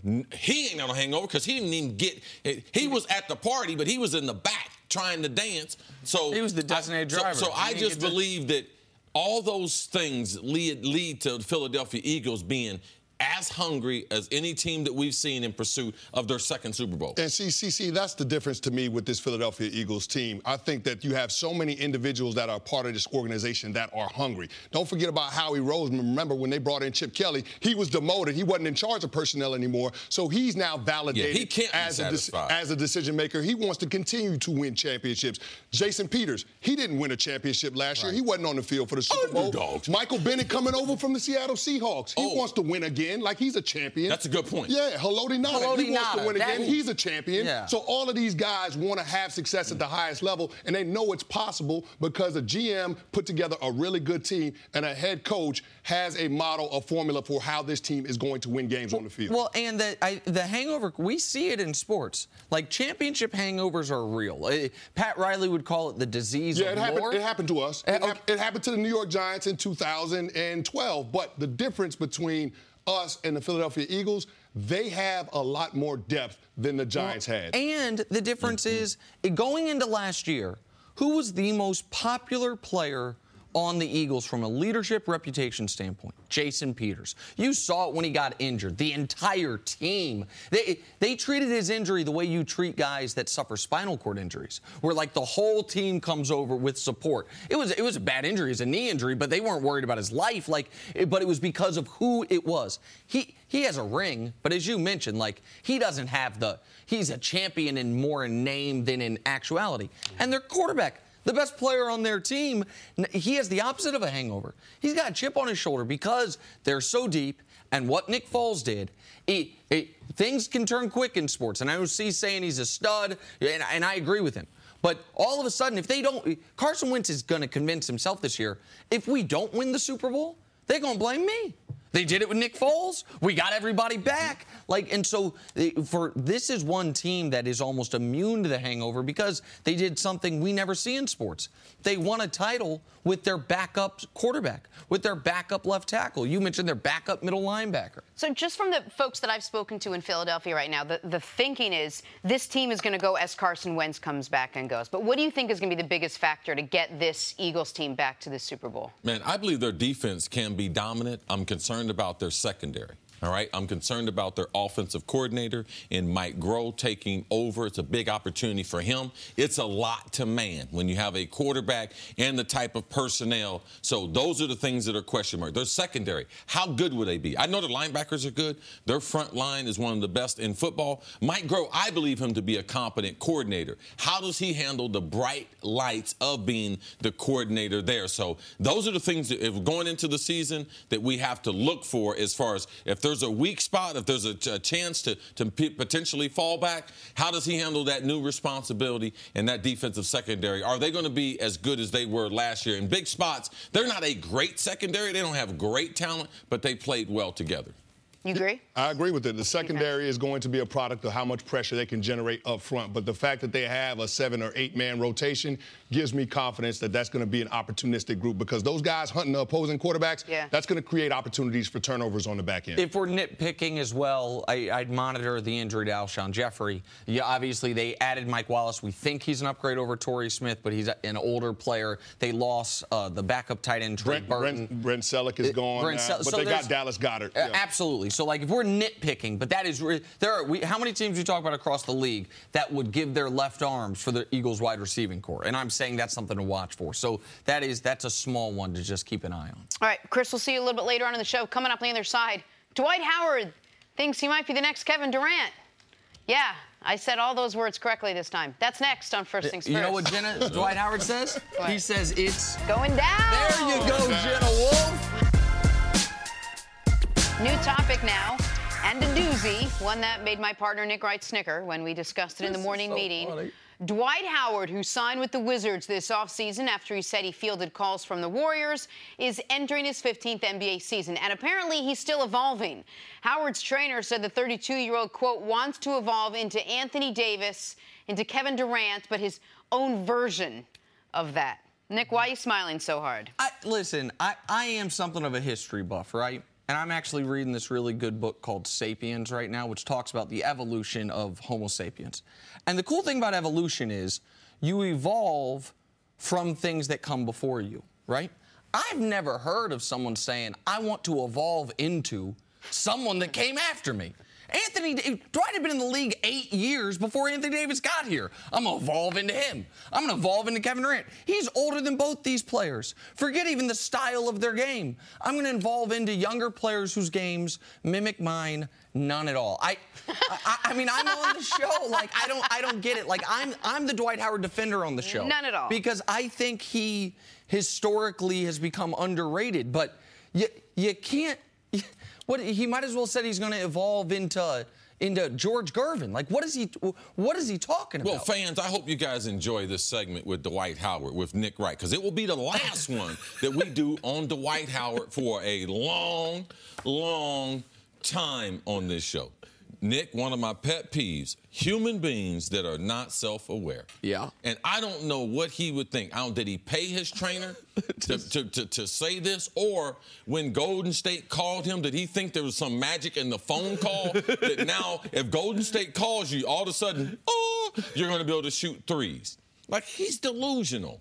Speaker 8: he ain't got no hangover because he didn't even get – he was at the party, but he was in the back trying to dance. So
Speaker 5: he was the designated driver.
Speaker 8: So I just believe that all those things lead to the Philadelphia Eagles being as hungry as any team that we've seen in pursuit of their second Super Bowl.
Speaker 10: And see, that's the difference to me with this Philadelphia Eagles team. I think that you have so many individuals that are part of this organization that are hungry. Don't forget about Howie Roseman. Remember when they brought in Chip Kelly, he was demoted. He wasn't in charge of personnel anymore. So he's now validated
Speaker 8: he can't
Speaker 10: as a decision maker. He wants to continue to win championships. Jason Peters, he didn't win a championship last year. He wasn't on the field for the Super Bowl.
Speaker 8: Dogs.
Speaker 10: Michael Bennett coming over from the Seattle Seahawks. He wants to win again. Like he's a champion.
Speaker 8: That's a good point.
Speaker 10: Yeah, Haloti Ngata. He wants to win again. He's a champion.
Speaker 5: Yeah.
Speaker 10: So all of these guys want to have success at the highest level, and they know it's possible because a GM put together a really good team, and a head coach has a model, a formula for how this team is going to win games on the field.
Speaker 5: Well, and the hangover, we see it in sports. Like, championship hangovers are real. Pat Riley would call it the disease of war.
Speaker 10: It happened to us. It happened to the New York Giants in 2012. But the difference between us and the Philadelphia Eagles, they have a lot more depth than the Giants had.
Speaker 5: And the difference is, going into last year, who was the most popular player on the Eagles from a leadership reputation standpoint? Jason Peters. You saw it when he got injured. The entire team. They treated his injury the way you treat guys that suffer spinal cord injuries, where like the whole team comes over with support. It was a bad injury. It was a knee injury, but they weren't worried about his life. But it was because of who it was. He has a ring, but as you mentioned, he doesn't have he's a champion more in name than in actuality. And their quarterback, The best player on their team, he has the opposite of a hangover. He's got a chip on his shoulder because they're so deep. And what Nick Foles did, things can turn quick in sports. And I know C's saying he's a stud, and I agree with him. But all of a sudden, if they don't, Carson Wentz is going to convince himself this year, if we don't win the Super Bowl, they're going to blame me. They did it with Nick Foles. We got everybody back. And so this is one team that is almost immune to the hangover because they did something we never see in sports. They won a title with their backup quarterback, with their backup left tackle. You mentioned their backup middle linebacker.
Speaker 6: So just from the folks that I've spoken to in Philadelphia right now, the thinking is this team is going to go as Carson Wentz comes back and goes. But what do you think is going to be the biggest factor to get this Eagles team back to the Super Bowl?
Speaker 8: Man, I believe their defense can be dominant. I'm concerned about their secondary. All right, I'm concerned about their offensive coordinator and Mike Groh taking over. It's a big opportunity for him. It's a lot to man when you have a quarterback and the type of personnel. So those are the things that are question mark. Their secondary, how good will they be? I know the linebackers are good. Their front line is one of the best in football. Mike Groh, I believe him to be a competent coordinator. How does he handle the bright lights of being the coordinator there? So those are the things that, if going into the season, that we have to look for as far as if there's a weak spot, if there's a chance to potentially fall back, how does he handle that new responsibility and that defensive secondary? Are they going to be as good as they were last year? In big spots, they're not a great secondary. They don't have great talent, but they played well together.
Speaker 6: You agree?
Speaker 10: I agree with it. The secondary is going to be a product of how much pressure they can generate up front. But the fact that they have a 7 or 8 man rotation gives me confidence that that's going to be an opportunistic group because those guys hunting the opposing quarterbacks, that's going to create opportunities for turnovers on the back end.
Speaker 5: If we're nitpicking as well, I'd monitor the injury to Alshon Jeffrey. Yeah, obviously, they added Mike Wallace. We think he's an upgrade over Torrey Smith, but he's an older player. They lost the backup tight end, Trent Burton.
Speaker 10: Brent Selleck is gone now, but they got Dallas Goedert.
Speaker 5: Absolutely. So, if we're nitpicking, but that is how many teams we talk about across the league that would give their left arms for the Eagles wide receiving core? And I'm saying that's something to watch for. So that's a small one to just keep an eye on.
Speaker 6: All right, Chris, we'll see you a little bit later on in the show. Coming up on the other side, Dwight Howard thinks he might be the next Kevin Durant. Yeah, I said all those words correctly this time. That's next on First Things First.
Speaker 5: You know what Dwight Howard says?
Speaker 6: What?
Speaker 5: He says it's
Speaker 6: going down.
Speaker 5: There you go, Jenna Wolf.
Speaker 6: New topic now, and a doozy, one that made my partner Nick Wright snicker when we discussed it in the morning meeting. Funny. Dwight Howard, who signed with the Wizards this offseason after he said he fielded calls from the Warriors, is entering his 15th NBA season, and apparently he's still evolving. Howard's trainer said the 32-year-old, quote, wants to evolve into Anthony Davis, into Kevin Durant, but his own version of that. Nick, why are you smiling so hard?
Speaker 5: Listen, I am something of a history buff, right? And I'm actually reading this really good book called Sapiens right now, which talks about the evolution of Homo sapiens. And the cool thing about evolution is you evolve from things that come before you, right? I've never heard of someone saying, I want to evolve into someone that came after me. Dwight had been in the league 8 years before Anthony Davis got here. I'm going to evolve into him. I'm going to evolve into Kevin Durant. He's older than both these players. Forget even the style of their game. I'm going to evolve into younger players whose games mimic mine. None at all. I mean, I'm on the show. I don't get it. I'm the Dwight Howard defender on the show.
Speaker 6: None at all.
Speaker 5: Because I think he historically has become underrated. But you can't. He might as well said he's going to evolve into George Gervin. What is he talking about?
Speaker 8: Well, fans, I hope you guys enjoy this segment with Dwight Howard with Nick Wright, because it will be the last one that we do on Dwight Howard for a long, long time on this show. Nick, one of my pet peeves, human beings that are not self-aware.
Speaker 5: Yeah.
Speaker 8: And I don't know what he would think. Did he pay his trainer to say this? Or when Golden State called him, did he think there was some magic in the phone call? That now, if Golden State calls you, all of a sudden, you're going to be able to shoot threes. He's delusional.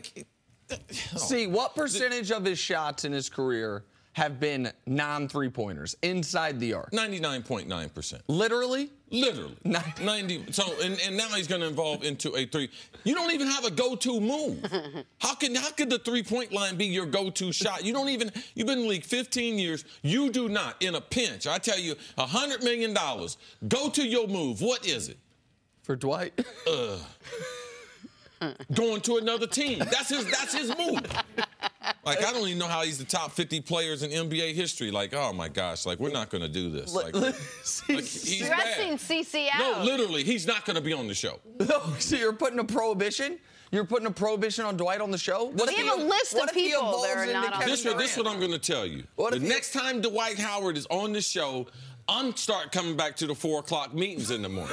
Speaker 5: See, what percentage of his shots in his career have been non-three-pointers inside the arc?
Speaker 8: 99.9%.
Speaker 5: Literally?
Speaker 8: Literally. 90. So, and now he's going to evolve into a three. You don't even have a go-to move. How could the three-point line be your go-to shot? You've been in the league 15 years. You do not, in a pinch, I tell you, $100 million, go to your move. What is it?
Speaker 5: For Dwight?
Speaker 8: going to another team. That's his move. Like, I don't even know how he's the top 50 players in NBA history. Like, oh, my gosh. Like, we're not going to do this. Like he's
Speaker 6: dressing CC out.
Speaker 8: No, literally, he's not going to be on the show.
Speaker 5: So you're putting a prohibition? You're putting a prohibition on Dwight on the show?
Speaker 6: We have a list of people that are not on the show.
Speaker 8: This is what I'm going to tell you. The next time Dwight Howard is on the show, I'm start coming back to the 4 o'clock meetings in the morning.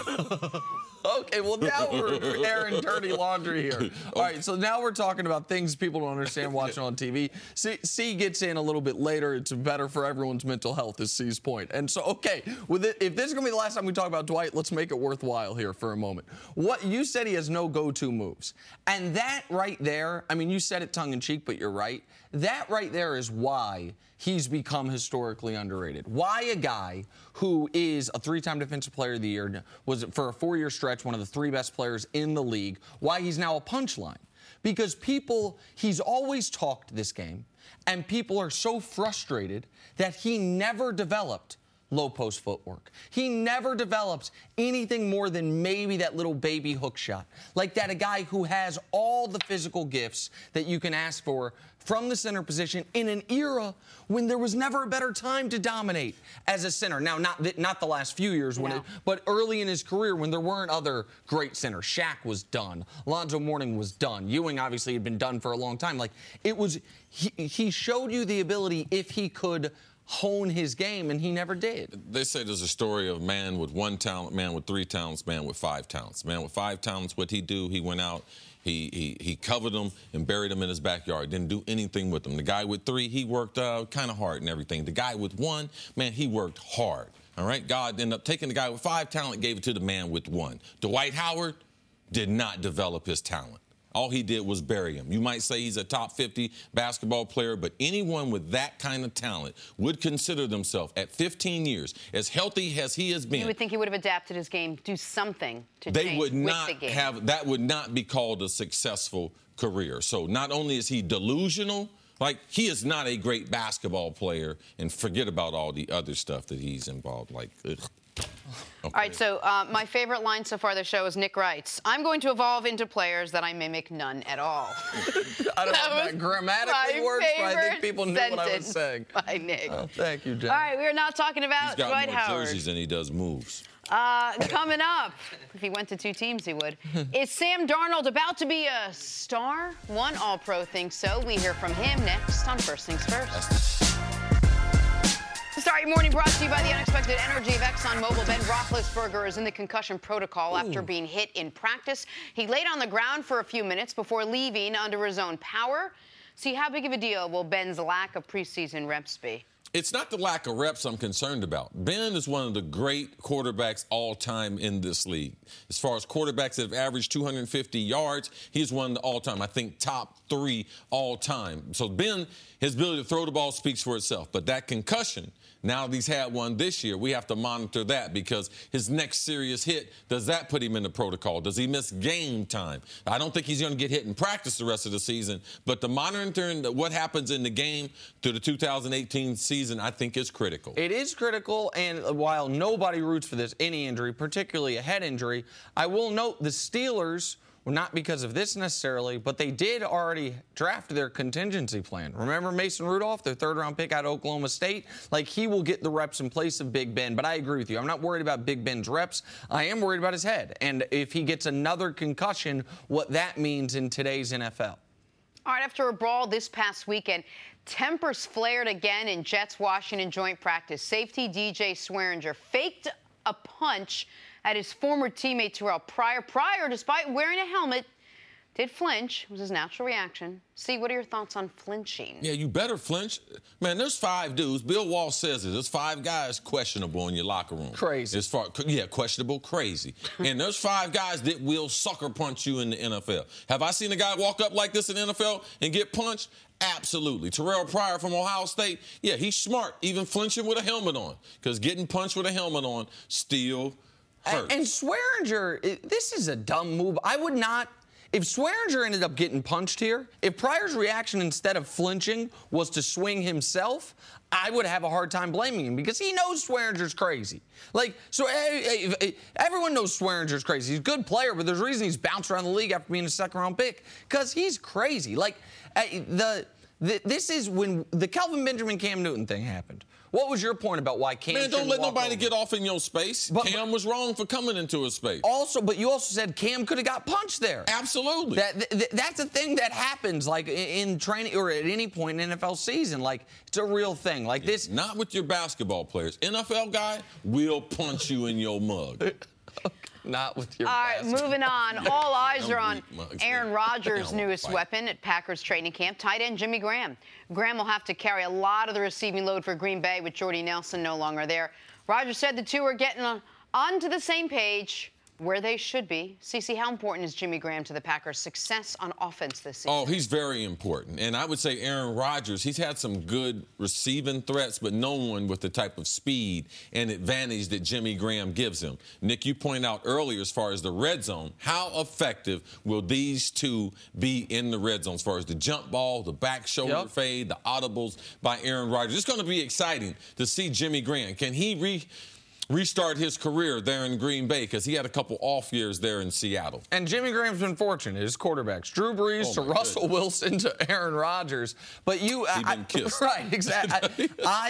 Speaker 5: Okay, well, now we're airing dirty laundry here. All right, so now we're talking about things people don't understand watching on TV. C gets in a little bit later. It's better for everyone's mental health, is C's point. And so, okay, if this is going to be the last time we talk about Dwight, let's make it worthwhile here for a moment. What you said, he has no go-to moves. And that right there, I mean, you said it tongue-in-cheek, but you're right. That right there is why he's become historically underrated. Why a guy who is a 3-time Defensive Player of the Year, was for a 4-year stretch one of the 3 best players in the league, why he's now a punchline. Because he's always talked this game, and people are so frustrated that he never developed low post footwork. He never developed anything more than maybe that little baby hook shot. Like that, a guy who has all the physical gifts that you can ask for from the center position in an era when there was never a better time to dominate as a center. Now, not the last few years, but early in his career when there weren't other great centers. Shaq was done. Lonzo Mourning was done. Ewing obviously had been done for a long time. Like, it was, he showed you the ability if he could hone his game, and he never did.
Speaker 8: They say there's a story of man with 1 talent, man with 3 talents, man with 5 talents. Man with 5 talents, what'd he do? He went out, he covered them and buried them in his backyard. Didn't do anything with them. The guy with 3, he worked kind of hard and everything. The guy with 1, man, he worked hard. All right? God ended up taking the guy with 5 talent, gave it to the man with 1. Dwight Howard did not develop his talent. All he did was bury him. You might say he's a top 50 basketball player, but anyone with that kind of talent would consider themselves, at 15 years, as healthy as he has been.
Speaker 6: You would think he would have adapted his game, do something to change
Speaker 8: with the game. That would not be called a successful career. So not only is he delusional, like, he is not a great basketball player, and forget about all the other stuff that he's involved, like, ugh. Okay.
Speaker 6: All right, so my favorite line so far of the show is Nick writes, I'm going to evolve into players that I mimic none at all.
Speaker 5: I don't know if that grammatically works, but I think people knew what I was saying.
Speaker 6: By Nick.
Speaker 5: Oh, thank you, Jen.
Speaker 6: All right, we are not talking about Dwight Howard.
Speaker 8: He's got more jerseys than he does moves.
Speaker 6: Coming up, if he went to 2 teams, he would. Is Sam Darnold about to be a star? One All-Pro thinks so. We hear from him next on First Things First. Start your morning brought to you by the unexpected energy of ExxonMobil. Ben Roethlisberger is in the concussion protocol after being hit in practice. He laid on the ground for a few minutes before leaving under his own power. See, how big of a deal will Ben's lack of preseason reps be?
Speaker 8: It's not the lack of reps I'm concerned about. Ben is one of the great quarterbacks all time in this league. As far as quarterbacks that have averaged 250 yards, he's one of the all-time, I think, top 3 all-time. So Ben, his ability to throw the ball speaks for itself. But that concussion, now that he's had one this year, we have to monitor that because his next serious hit, does that put him in the protocol? Does he miss game time? I don't think he's going to get hit in practice the rest of the season, but the monitoring what happens in the game through the 2018 season, I think, is critical.
Speaker 5: It is critical, and while nobody roots for this, any injury, particularly a head injury, I will note the Steelers, well, not because of this necessarily, but they did already draft their contingency plan. Remember Mason Rudolph, their 3rd-round pick out of Oklahoma State? Like, he will get the reps in place of Big Ben, but I agree with you. I'm not worried about Big Ben's reps. I am worried about his head, and if he gets another concussion, what that means in today's NFL.
Speaker 6: All right, after a brawl this past weekend, tempers flared again in Jets-Washington joint practice. Safety DJ Swearinger faked a punch at his former teammate Terrell Pryor. Pryor, despite wearing a helmet, did flinch. It was his natural reaction. See, what are your thoughts on flinching?
Speaker 8: Yeah, you better flinch. Man, there's 5 dudes. Bill Walsh says it. There's 5 guys questionable in your locker room.
Speaker 5: Crazy.
Speaker 8: Questionable, crazy. And there's 5 guys that will sucker punch you in the NFL. Have I seen a guy walk up like this in the NFL and get punched? Absolutely. Terrell Pryor from Ohio State, yeah, he's smart, even flinching with a helmet on, because getting punched with a helmet on still hurts.
Speaker 5: And Swearinger, this is a dumb move. I would not. if Swearinger ended up getting punched here, if Pryor's reaction instead of flinching was to swing himself, I would have a hard time blaming him because he knows Swearinger's crazy. Like, so everyone knows Swearinger's crazy. He's a good player, but there's a reason he's bounced around the league after being a second-round pick because he's crazy. Like, this is when the Kelvin Benjamin Cam Newton thing happened. What was your point about why Cam?
Speaker 8: Man, don't let nobody get off in your space.
Speaker 5: But
Speaker 8: Cam was wrong for coming into his space.
Speaker 5: But you also said Cam could have got punched there.
Speaker 8: Absolutely.
Speaker 5: That's a thing that happens, like in training or at any point in NFL season. Like, it's a real thing. Like this.
Speaker 8: Not with your basketball players. NFL guy will punch you in your mug.
Speaker 5: Not with your.
Speaker 6: All right, moving on. All eyes are on Aaron Rodgers' newest weapon at Packers training camp, tight end Jimmy Graham. Graham will have to carry a lot of the receiving load for Green Bay with Jordy Nelson no longer there. Rodgers said the two are getting onto the same page where they should be. Cece, how important is Jimmy Graham to the Packers' success on offense this season?
Speaker 8: Oh, he's very important. And I would say Aaron Rodgers, he's had some good receiving threats, but no one with the type of speed and advantage that Jimmy Graham gives him. Nick, you pointed out earlier as far as the red zone, how effective will these two be in the red zone as far as the jump ball, the back shoulder fade, the audibles by Aaron Rodgers? It's going to be exciting to see Jimmy Graham. Can he restart his career there in Green Bay because he had a couple off years there in Seattle.
Speaker 5: And Jimmy Graham's been fortunate. His quarterbacks, Drew Brees to Russell Wilson to Aaron Rodgers. But
Speaker 8: He's been kissed.
Speaker 5: Right, exactly.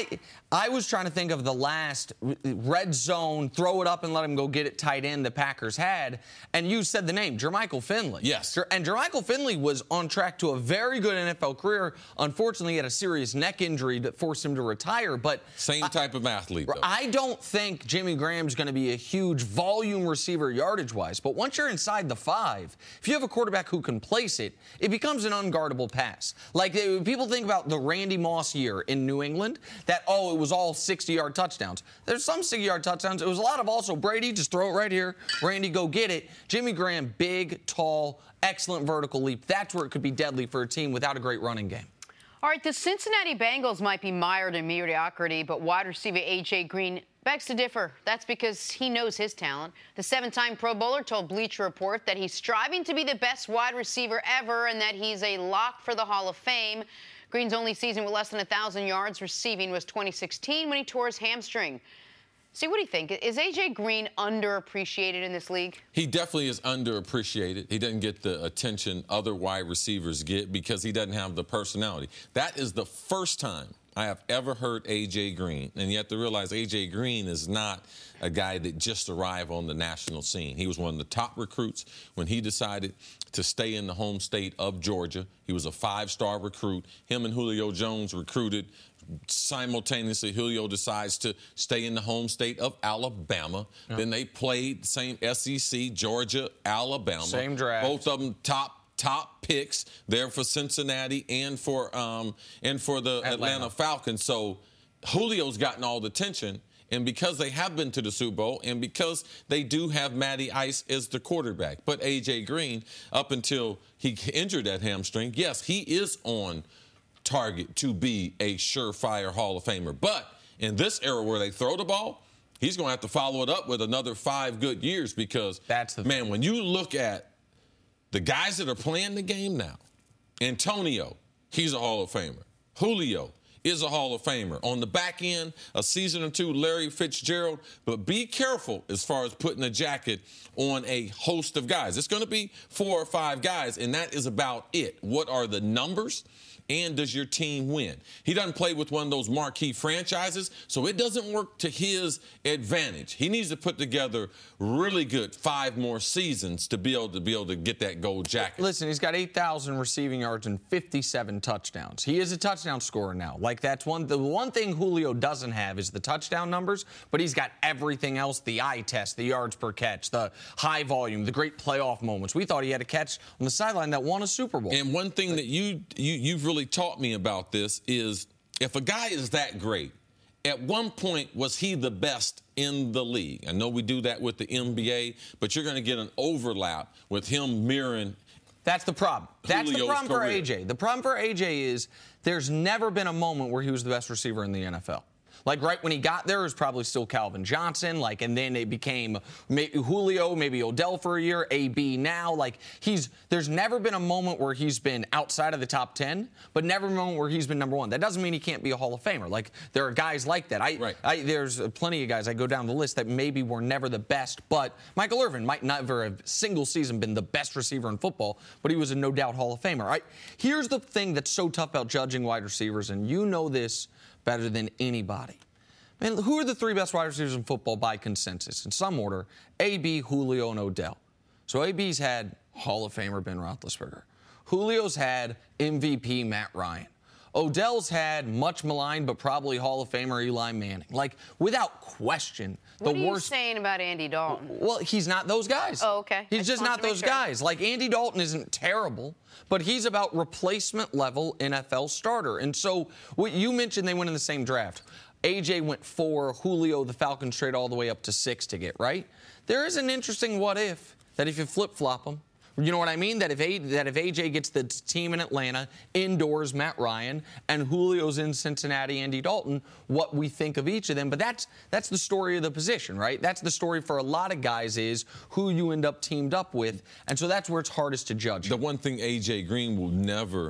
Speaker 5: I was trying to think of the last red zone, throw it up and let him go get it tight end the Packers had. And you said the name, Jermichael Finley.
Speaker 8: Yes.
Speaker 5: And Jermichael Finley was on track to a very good NFL career. Unfortunately, he had a serious neck injury that forced him to retire. But
Speaker 8: same type of athlete, though.
Speaker 5: I don't think Jimmy Graham's going to be a huge volume receiver yardage-wise. But once you're inside the 5, if you have a quarterback who can place it, it becomes an unguardable pass. Like, people think about the Randy Moss year in New England, that, it was all 60-yard touchdowns. There's some 60-yard touchdowns. It was a lot of also Brady, just throw it right here. Randy, go get it. Jimmy Graham, big, tall, excellent vertical leap. That's where it could be deadly for a team without a great running game.
Speaker 6: All right, the Cincinnati Bengals might be mired in mediocrity, but wide receiver A.J. Green begs to differ. That's because he knows his talent. The 7-time Pro Bowler told Bleacher Report that he's striving to be the best wide receiver ever and that he's a lock for the Hall of Fame. Green's only season with less than 1,000 yards receiving was 2016 when he tore his hamstring. See, what do you think? Is A.J. Green underappreciated in this league?
Speaker 8: He definitely is underappreciated. He doesn't get the attention other wide receivers get because he doesn't have the personality. That is the first time I have ever heard A.J. Green. And you have to realize A.J. Green is not a guy that just arrived on the national scene. He was one of the top recruits when he decided to stay in the home state of Georgia. He was a 5-star recruit. Him and Julio Jones recruited simultaneously. Julio decides to stay in the home state of Alabama. Yeah. Then they played the same SEC, Georgia, Alabama.
Speaker 5: Same draft.
Speaker 8: Both of them top picks there for Cincinnati and for the Atlanta Falcons. So Julio's gotten all the attention. And because they have been to the Super Bowl and because they do have Matty Ice as the quarterback. But A.J. Green, up until he injured that hamstring, yes, he is on target to be a surefire Hall of Famer. But in this era where they throw the ball, he's going to have to follow it up with another 5 good years because, when you look at the guys that are playing the game now, Antonio, he's a Hall of Famer. Julio is a Hall of Famer. On the back end, a season or two, Larry Fitzgerald. But be careful as far as putting a jacket on a host of guys. It's going to be 4 or 5 guys, and that is about it. What are the numbers? And does your team win? He doesn't play with one of those marquee franchises, so it doesn't work to his advantage. He needs to put together really good 5 more seasons to be able to get that gold jacket.
Speaker 5: Listen, he's got 8,000 receiving yards and 57 touchdowns. He is a touchdown scorer now. Like, that's the one thing Julio doesn't have is the touchdown numbers, but he's got everything else, the eye test, the yards per catch, the high volume, the great playoff moments. We thought he had a catch on the sideline that won a Super Bowl.
Speaker 8: And one thing that you've really taught me about this is if a guy is that great, at one point was he the best in the league? I know we do that with the NBA, but you're going to get an overlap with him mirroring.
Speaker 5: That's the problem. That's the problem for
Speaker 8: career.
Speaker 5: A.J. The problem for A.J. is there's never been a moment where he was the best receiver in the NFL. Like, right when he got there, it was probably still Calvin Johnson. Like, and then it became Julio, maybe Odell for a year, AB now. Like, there's never been a moment where he's been outside of the top 10, but never a moment where he's been number one. That doesn't mean he can't be a Hall of Famer. Like, there are guys like that. There's plenty of guys, I go down the list, that maybe were never the best, but Michael Irvin might never have single season been the best receiver in football, but he was a no doubt Hall of Famer. Here's the thing that's so tough about judging wide receivers, and you know this better than anybody. Man, who are the 3 best wide receivers in football by consensus? In some order, AB, Julio, and Odell. So AB's had Hall of Famer Ben Roethlisberger. Julio's had MVP Matt Ryan. Odell's had much maligned, but probably Hall of Famer Eli Manning. Like, without question, the worst.
Speaker 6: What are you saying about Andy Dalton?
Speaker 5: Well, he's not those guys.
Speaker 6: Oh, okay.
Speaker 5: He's just not those guys. Like, Andy Dalton isn't terrible, but he's about replacement level NFL starter. And so, what you mentioned, they went in the same draft. AJ went 4, Julio, the Falcons trade all the way up to 6 to get, right? There is an interesting what if that if you flip-flop them, you know what I mean? That if AJ gets the team in Atlanta, indoors Matt Ryan, and Julio's in Cincinnati, Andy Dalton, what we think of each of them. But that's the story of the position, right? That's the story for a lot of guys is who you end up teamed up with. And so that's where it's hardest to judge.
Speaker 8: The one thing AJ Green will never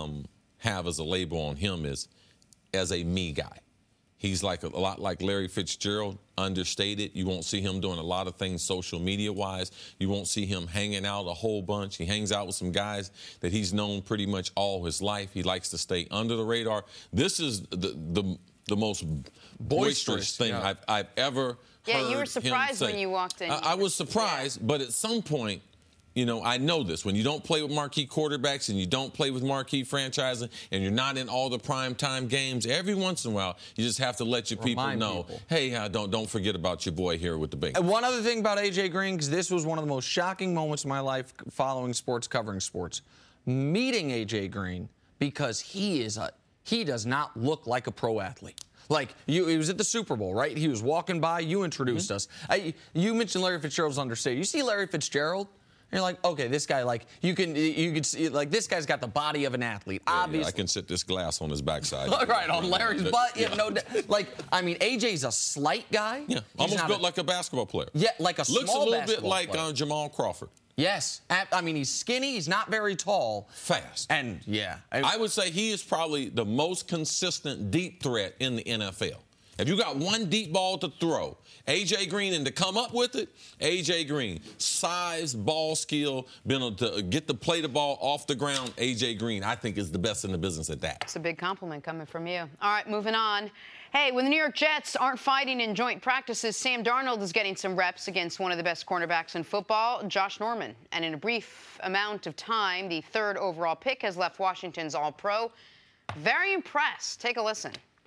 Speaker 8: have as a label on him is as a me guy. He's like a lot like Larry Fitzgerald, understated. You won't see him doing a lot of things social media-wise. You won't see him hanging out a whole bunch. He hangs out with some guys that he's known pretty much all his life. He likes to stay under the radar. This is the most boisterous thing I've ever heard.
Speaker 6: Yeah, you were surprised
Speaker 8: when
Speaker 6: you walked in.
Speaker 8: I was surprised, but at some point, you know, I know this. When you don't play with marquee quarterbacks and you don't play with marquee franchising and you're not in all the primetime games, every once in a while, you just have to let your people know, hey, don't forget about your boy here with the Bengals.
Speaker 5: And one other thing about A.J. Green, because this was one of the most shocking moments of my life following sports, covering sports, meeting A.J. Green, because he does not look like a pro athlete. Like, he was at the Super Bowl, right? He was walking by. You introduced us. You mentioned Larry Fitzgerald's understated. You see Larry Fitzgerald? You're like, okay, this guy, like, you could see, like, this guy's got the body of an athlete, obviously.
Speaker 8: Yeah, I can sit this glass on his backside.
Speaker 5: Right, on Larry's butt. Yeah, no, like, I mean, AJ's a slight guy.
Speaker 8: Yeah, almost built like a basketball player.
Speaker 5: Yeah, like a small basketball player.
Speaker 8: Looks a little bit like Jamal Crawford.
Speaker 5: Yes. I mean, he's skinny. He's not very tall.
Speaker 8: Fast.
Speaker 5: And, yeah.
Speaker 8: I would say he is probably the most consistent deep threat in the NFL. If you got one deep ball to throw, A.J. Green, and to come up with it, A.J. Green, size, ball skill, being able to get the play the ball off the ground, A.J. Green, I think is the best in the business at that.
Speaker 6: It's a big compliment coming from you. All right, moving on. Hey, when the New York Jets aren't fighting in joint practices, Sam Darnold is getting some reps against one of the best cornerbacks in football, Josh Norman. And in a brief amount of time, the 3rd overall pick has left Washington's All-Pro. Very impressed. Take a listen.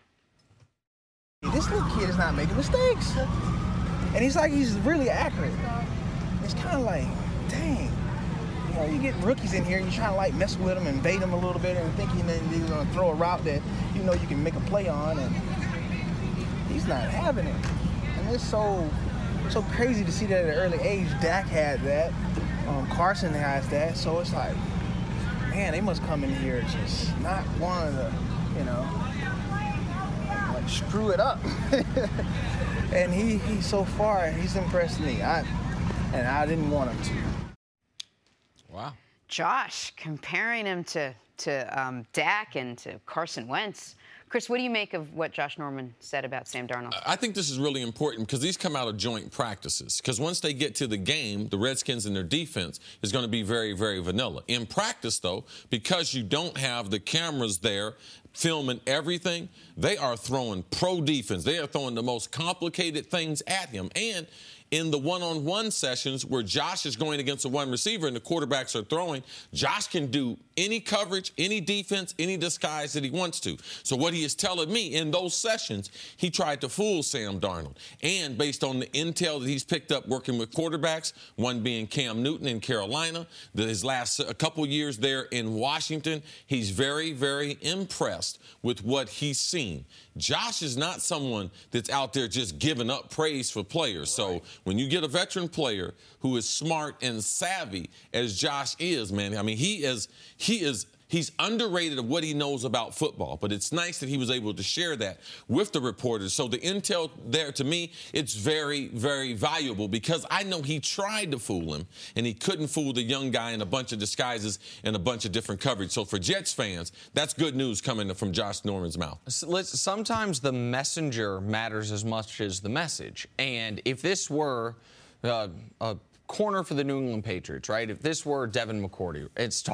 Speaker 12: This little kid is not making mistakes. And he's really accurate. It's kind of like, dang. You know, you get rookies in here and you try to, like, mess with them and bait them a little bit and thinking that they're going to throw a route that you know you can make a play on, and he's not having it. And it's so crazy to see that at an early age. Dak had that. Carson has that. So it's like, man, they must come in here just not one of the, you know, screw it up. And he so far, he's impressed me. And I didn't want him to.
Speaker 5: Wow.
Speaker 6: Josh, comparing him to Dak and to Carson Wentz. Chris, what do you make of what Josh Norman said about Sam Darnold?
Speaker 8: I think this is really important because these come out of joint practices. Because once they get to the game, the Redskins and their defense is going to be very, very vanilla. In practice, though, because you don't have the cameras there filming everything, they are throwing pro defense. They are throwing the most complicated things at him. And in the one-on-one sessions where Josh is going against a one receiver and the quarterbacks are throwing, Josh can do any coverage, any defense, any disguise that he wants to. So what he is telling me, in those sessions, he tried to fool Sam Darnold. And based on the intel that he's picked up working with quarterbacks, one being Cam Newton in Carolina, his last a couple years there in Washington, he's very, very impressed with what he's seen. Josh is not someone that's out there just giving up praise for players. So when you get a veteran player who is smart and savvy as Josh is, man, I mean, he is He's underrated of what he knows about football, but it's nice that he was able to share that with the reporters. So the intel there, to me, it's very, very valuable because I know he tried to fool him, and he couldn't fool the young guy in a bunch of disguises and a bunch of different coverage. So for Jets fans, that's good news coming from Josh Norman's mouth.
Speaker 5: Sometimes the messenger matters as much as the message. And if this were a corner for the New England Patriots, right? If this were Devin McCourty,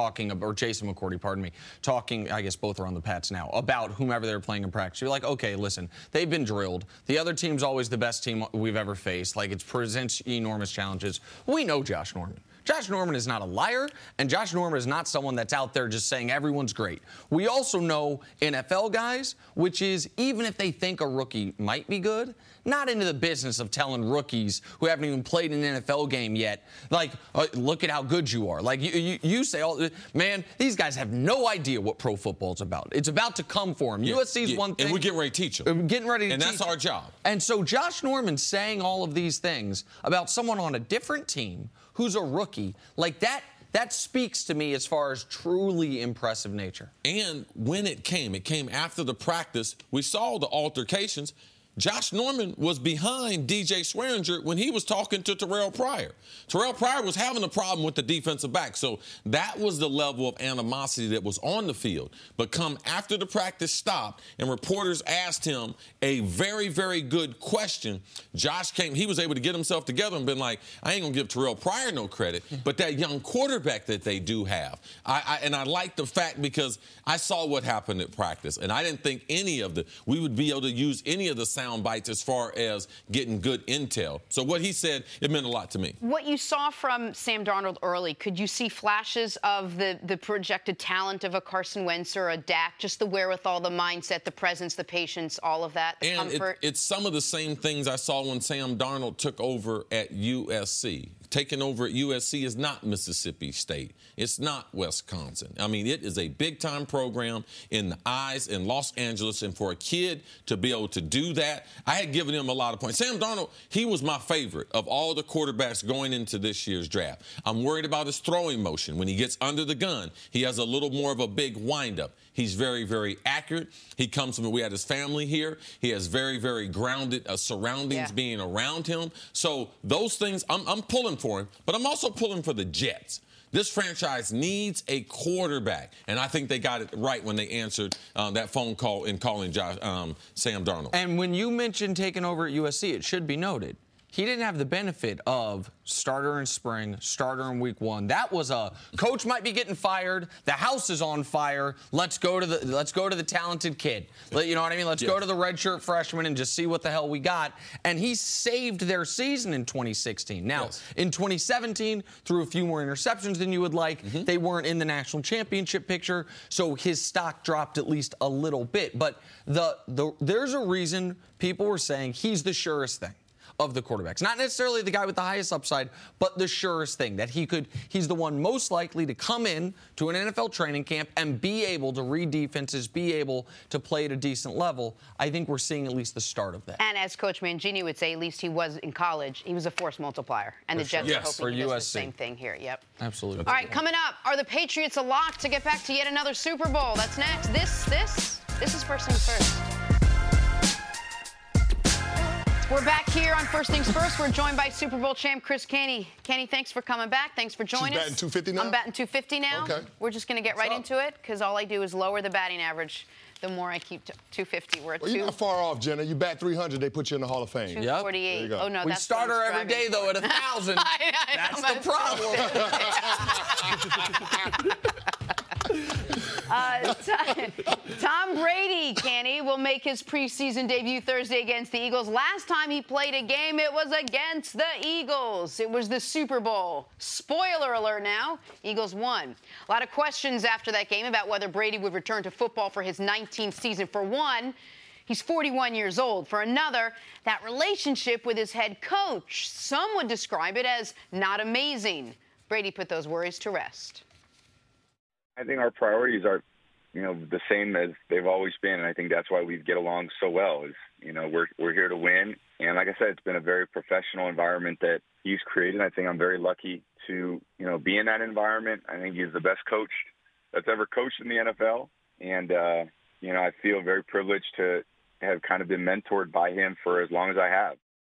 Speaker 5: or Jason McCourty, pardon me, talking, I guess both are on the Pats now, about whomever they're playing in practice, you're like, okay, listen, they've been drilled. The other team's always the best team we've ever faced. Like, it presents enormous challenges. We know Josh Norman. Josh Norman is not a liar, and Josh Norman is not someone that's out there just saying everyone's great. We also know NFL guys, which is even if they think a rookie might be good, not into the business of telling rookies who haven't even played an NFL game yet, like, look at how good you are. Like, you say, man, these guys have no idea what pro football's about. It's about to come for them. USC's one thing.
Speaker 8: And we're getting ready to teach them.
Speaker 5: We're getting ready to teach them.
Speaker 8: And that's our job.
Speaker 5: And so Josh Norman saying all of these things about someone on a different team who's a rookie, like that speaks to me as far as truly impressive nature.
Speaker 8: And when it came after the practice. We saw the altercations. Josh Norman was behind DJ Swearinger when he was talking to Terrell Pryor. Terrell Pryor was having a problem with the defensive back. So that was the level of animosity that was on the field. But come after the practice stopped and reporters asked him a very, very good question, Josh came, he was able to get himself together and been like, I ain't going to give Terrell Pryor no credit, but that young quarterback that they do have. And I like the fact because I saw what happened at practice, and I didn't think we would be able to use any of the sound bites as far as getting good intel. So what he said, it meant a lot to me.
Speaker 6: What you saw from Sam Darnold early, could you see flashes of the projected talent of a Carson Wentz or a Dak, just the wherewithal, the mindset, the presence, the patience, all of that, the comfort?
Speaker 8: It's some of the same things I saw when Sam Darnold took over at USC. Taking over at USC is not Mississippi State. It's not Wisconsin. I mean, it is a big-time program in the eyes in Los Angeles, and for a kid to be able to do that, I had given him a lot of points. Sam Darnold, he was my favorite of all the quarterbacks going into this year's draft. I'm worried about his throwing motion. When he gets under the gun, he has a little more of a big windup. He's very, very accurate. He comes from, we had his family here. He has very, very grounded surroundings being around him. So those things, I'm pulling for him, but I'm also pulling for the Jets. This franchise needs a quarterback, and I think they got it right when they answered that phone call in calling Sam Darnold.
Speaker 5: And when you mentioned taking over at USC, it should be noted, he didn't have the benefit of starter in spring, starter in week one. That was a coach might be getting fired. The house is on fire. Let's go to the talented kid. You know what I mean? Let's go to the redshirt freshman and just see what the hell we got. And he saved their season in 2016. Now, in 2017, through a few more interceptions than you would like, they weren't in the national championship picture. So his stock dropped at least a little bit. But there's a reason people were saying he's the surest thing of the quarterbacks. Not necessarily the guy with the highest upside, but the surest thing that he's the one most likely to come in to an NFL training camp and be able to read defenses, be able to play at a decent level. I think we're seeing at least the start of that.
Speaker 6: And as Coach Mangini would say, at least he was in college, he was a force multiplier. And the Jets are hoping he does the same thing here. Yep.
Speaker 5: Absolutely.
Speaker 6: All right, coming up, are the Patriots a lock to get back to yet another Super Bowl? That's next. This is First Things First. We're back here on First Things First. We're joined by Super Bowl champ Chris Canty. Canty, thanks for coming back. Thanks for joining us.
Speaker 10: Batting 250 now?
Speaker 6: I'm batting 250 now.
Speaker 10: Okay.
Speaker 6: We're just going to get right into it because all I do is lower the batting average. The more I keep 250, we're at
Speaker 10: you're not far off, Jenna. You bat 300, they put you in the Hall of Fame.
Speaker 6: 248.
Speaker 10: Yep.
Speaker 6: Oh, no,
Speaker 5: we start her every day, though, at 1,000. That's the problem.
Speaker 6: Tom Brady, Kenny, will make his preseason debut Thursday against the Eagles. Last time he played a game, it was against the Eagles. It was the Super Bowl. Spoiler alert now, Eagles won. A lot of questions after that game about whether Brady would return to football for his 19th season. For one, he's 41 years old. For another, that relationship with his head coach. Some would describe it as not amazing. Brady put those worries to rest.
Speaker 7: I think our priorities are, the same as they've always been, and I think that's why we get along so well. Is we're here to win, and like I said, it's been a very professional environment that he's created. I think I'm very lucky to be in that environment. I think he's the best coach that's ever coached in the NFL. And, I feel very privileged to have kind of been mentored by him for as long as I have.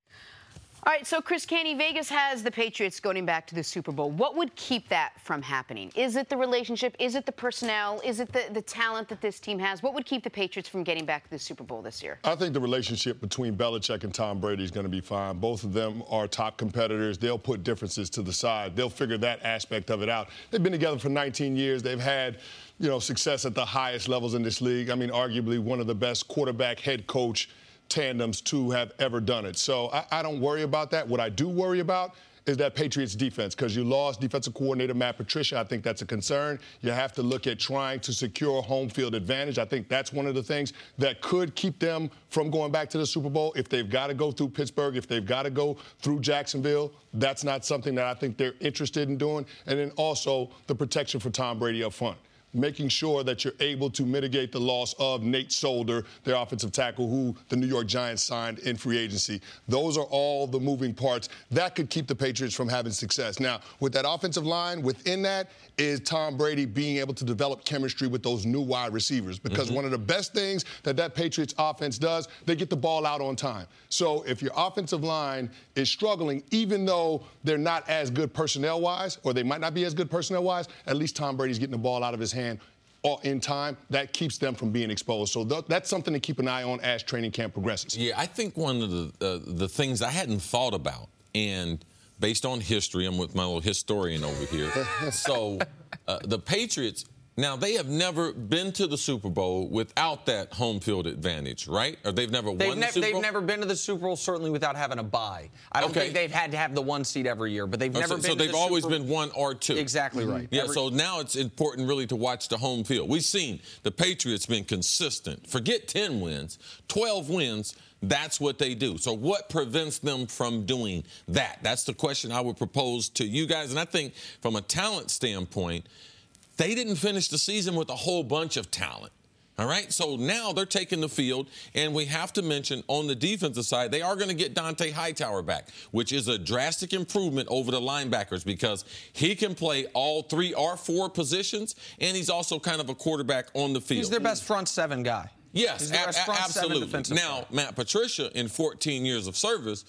Speaker 6: All right, so Chris Canty, Vegas has the Patriots going back to the Super Bowl. What would keep that from happening? Is it the relationship? Is it the personnel? Is it the talent that this team has? What would keep the Patriots from getting back to the Super Bowl this year?
Speaker 10: I think the relationship between Belichick and Tom Brady is going to be fine. Both of them are top competitors. They'll put differences to the side. They'll figure that aspect of it out. They've been together for 19 years. They've had, success at the highest levels in this league. I mean, arguably one of the best quarterback head coach tandems to have ever done it. So I don't worry about that. What I do worry about is that Patriots defense, because you lost defensive coordinator Matt Patricia. I think that's a concern. You have to look at trying to secure home field advantage. I think that's one of the things that could keep them from going back to the Super Bowl. If they've got to go through Pittsburgh, if they've got to go through Jacksonville, that's not something that I think they're interested in doing. And then also the protection for Tom Brady up front, making sure that you're able to mitigate the loss of Nate Solder, their offensive tackle, who the New York Giants signed in free agency. Those are all the moving parts that could keep the Patriots from having success. Now, with that offensive line, within that is Tom Brady being able to develop chemistry with those new wide receivers, because one of the best things that Patriots offense does, they get the ball out on time. So if your offensive line is struggling, even though they're not as good personnel-wise, or they might not be as good personnel-wise, at least Tom Brady's getting the ball out of his hand in time. That keeps them from being exposed. So that's something to keep an eye on as training camp progresses.
Speaker 8: Yeah, I think one of the things I hadn't thought about, and based on history, I'm with my little historian over here. So the Patriots, now they have never been to the Super Bowl without that home field advantage, right? Or they've never won the Super Bowl?
Speaker 5: They've never been to the Super Bowl, certainly without having a bye. I don't think they've had to have the one seed every year, but they've never been to the Super Bowl.
Speaker 8: So they've always been one or two.
Speaker 5: Exactly right.
Speaker 8: Yeah, so now it's important really to watch the home field. We've seen the Patriots been consistent. Forget 10 wins, 12 wins. That's what they do. So what prevents them from doing that? That's the question I would propose to you guys. And I think from a talent standpoint, they didn't finish the season with a whole bunch of talent. All right, so now they're taking the field, and we have to mention on the defensive side, they are going to get Dante Hightower back, which is a drastic improvement over the linebackers because he can play all 3 or 4 positions, and he's also kind of a quarterback on the field.
Speaker 5: He's their best front 7 guy.
Speaker 8: Yes, absolutely. Now, Matt Patricia, in 14 years of service,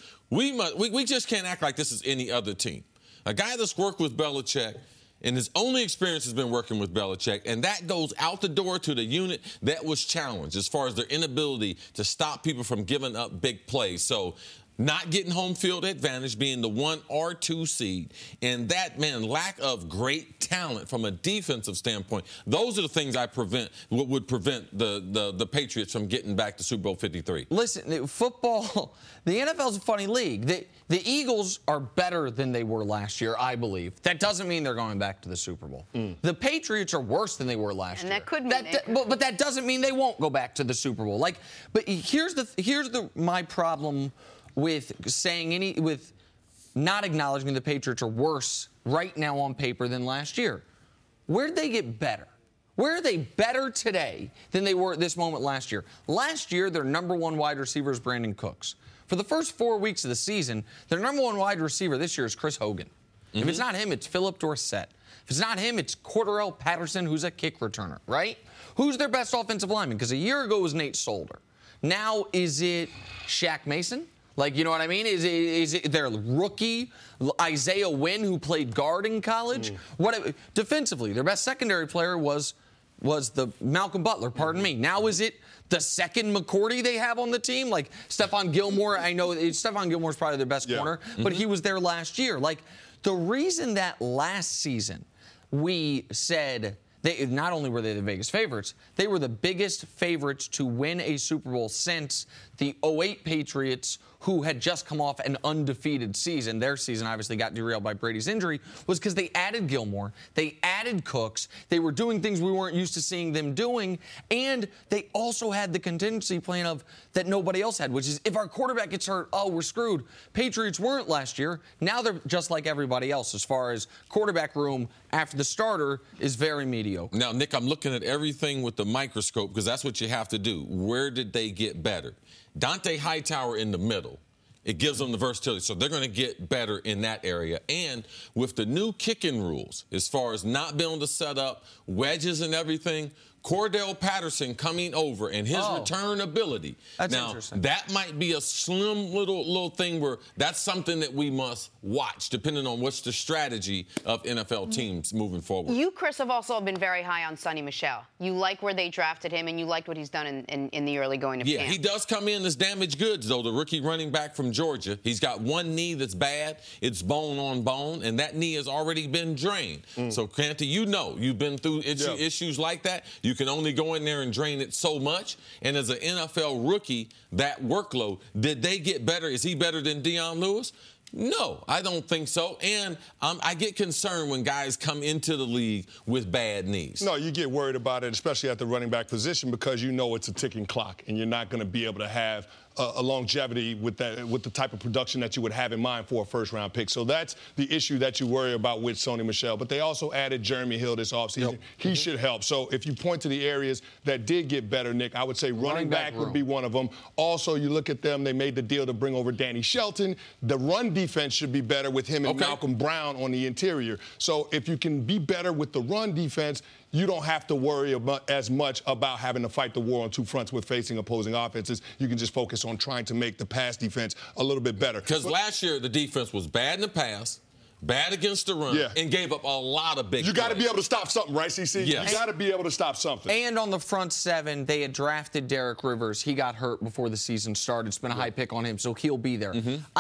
Speaker 8: we just can't act like this is any other team. A guy that's worked with Belichick, and his only experience has been working with Belichick, and that goes out the door to the unit that was challenged as far as their inability to stop people from giving up big plays. So not getting home field advantage, being the 1 or 2 seed, and that, lack of great talent from a defensive standpoint, those are the things would prevent the Patriots from getting back to Super Bowl 53.
Speaker 5: Listen, football, the NFL's a funny league. The Eagles are better than they were last year, I believe. That doesn't mean they're going back to the Super Bowl. The Patriots are worse than they were last year.
Speaker 6: And that could mean
Speaker 5: but that doesn't mean they won't go back to the Super Bowl. But here's my problem with with not acknowledging the Patriots are worse right now on paper than last year. Where did they get better? Where are they better today than they were at this moment last year? Last year, their number 1 wide receiver is Brandon Cooks. For the first 4 weeks of the season, their number 1 wide receiver this year is Chris Hogan. If it's not him, it's Philip Dorsett. If it's not him, it's Cordarrelle Patterson, who's a kick returner, right? Who's their best offensive lineman? Because a year ago it was Nate Solder. Now, is it Shaq Mason? You know what I mean? Is it their rookie, Isaiah Wynn, who played guard in college? Defensively, their best secondary player was the Malcolm Butler, pardon me. Now is it the second McCourty they have on the team? Stephon Gilmore, I know Stephon Gilmore's probably their best corner, but he was there last year. The reason that last season we said not only were they the Vegas favorites, they were the biggest favorites to win a Super Bowl since the 2008 Patriots, who had just come off an undefeated season. Their season obviously got derailed by Brady's injury, was because they added Gilmore, they added Cooks, they were doing things we weren't used to seeing them doing, and they also had the contingency plan of that nobody else had, which is if our quarterback gets hurt, we're screwed. Patriots weren't last year. Now they're just like everybody else as far as quarterback room after the starter is very mediocre.
Speaker 8: Now, Nick, I'm looking at everything with the microscope because that's what you have to do. Where did they get better? Dante Hightower in the middle It gives them the versatility. So they're going to get better in that area. And with the new kicking rules, as far as not being able to set up wedges and everything, Cordell Patterson coming over and his return ability.
Speaker 5: That's
Speaker 8: now,
Speaker 5: interesting.
Speaker 8: that might be a slim little thing where that's something that we must watch, depending on what's the strategy of NFL teams moving forward.
Speaker 6: You, Chris, have also been very high on Sonny Michel. You like where they drafted him, and you liked what he's done in the early going of camp.
Speaker 8: Yeah, he does come in as damaged goods, though, the rookie running back from Georgia. He's got one knee that's bad. It's bone on bone, and that knee has already been drained. So, Canty, you know, you've been through issues like that. You can only go in there and drain it so much. And as an NFL rookie, that workload, did they get better? Is he better than Deion Lewis? No, I don't think so. And I get concerned when guys come into the league with bad knees.
Speaker 10: No, you get worried about it, especially at the running back position, because you know it's a ticking clock, and you're not going to be able to have a longevity with the type of production that you would have in mind for a first-round pick. So that's the issue that you worry about with Sonny Michel. But they also added Jeremy Hill this offseason. He should help. So if you point to the areas that did get better, Nick, I would say running back would be one of them. Also, you look at them, they made the deal to bring over Danny Shelton. The run defense should be better with him and Malcolm Brown on the interior. So if you can be better with the run defense, you don't have to worry as much about having to fight the war on two fronts with facing opposing offenses. You can just focus on trying to make the pass defense a little bit better.
Speaker 8: Because last year the defense was bad in the pass, bad against the run, and gave up a lot of big
Speaker 10: You got to be able to stop something, right, CC?
Speaker 8: Yes.
Speaker 10: You got to be able to stop something.
Speaker 5: And on the front seven, they had drafted Derek Rivers. He got hurt before the season started. It's been a high pick on him, so he'll be there.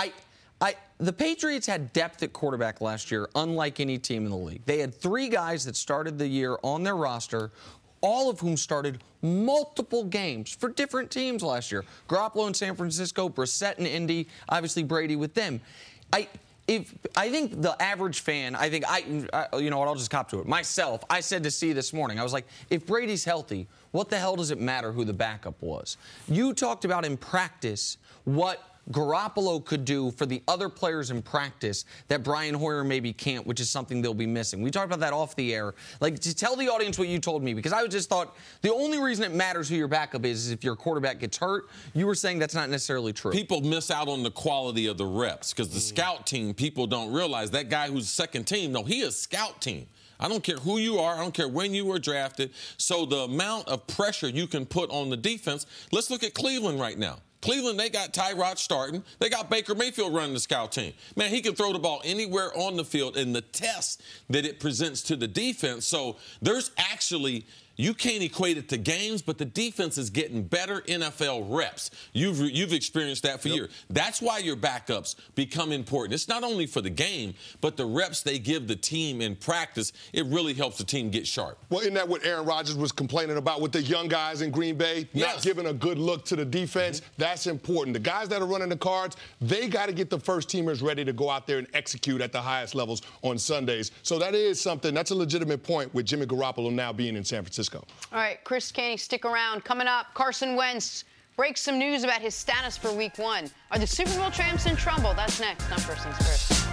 Speaker 5: The Patriots had depth at quarterback last year, unlike any team in the league. They had 3 guys that started the year on their roster, all of whom started multiple games for different teams last year. Garoppolo in San Francisco, Brissett in Indy, obviously Brady with them. I think the average fan, you know what, I'll just cop to it. Myself, I said to C this morning, I was like, if Brady's healthy, what the hell does it matter who the backup was? You talked about in practice what Garoppolo could do for the other players in practice that Brian Hoyer maybe can't, which is something they'll be missing. We talked about that off the air. Like, to tell the audience what you told me, because I just thought the only reason it matters who your backup is if your quarterback gets hurt. You were saying that's not necessarily true.
Speaker 8: People miss out on the quality of the reps because the scout team, people don't realize that guy who's second team, no, he is scout team. I don't care who you are. I don't care when you were drafted. So the amount of pressure you can put on the defense, let's look at Cleveland right now. Cleveland, they got Tyrod starting. They got Baker Mayfield running the scout team. Man, he can throw the ball anywhere on the field in the test that it presents to the defense. So there's actually, you can't equate it to games, but the defense is getting better NFL reps. You've experienced that for years. That's why your backups become important. It's not only for the game, but the reps they give the team in practice, it really helps the team get sharp.
Speaker 10: Well, isn't that what Aaron Rodgers was complaining about with the young guys in Green Bay? Not giving a good look to the defense. That's important. The guys that are running the cards, they got to get the first teamers ready to go out there and execute at the highest levels on Sundays. So that is something, that's a legitimate point with Jimmy Garoppolo now being in San Francisco.
Speaker 6: All right, Chris Canty, stick around. Coming up, Carson Wentz breaks some news about his status for Week 1. Are the Super Bowl champs in trouble? That's next on First Things First.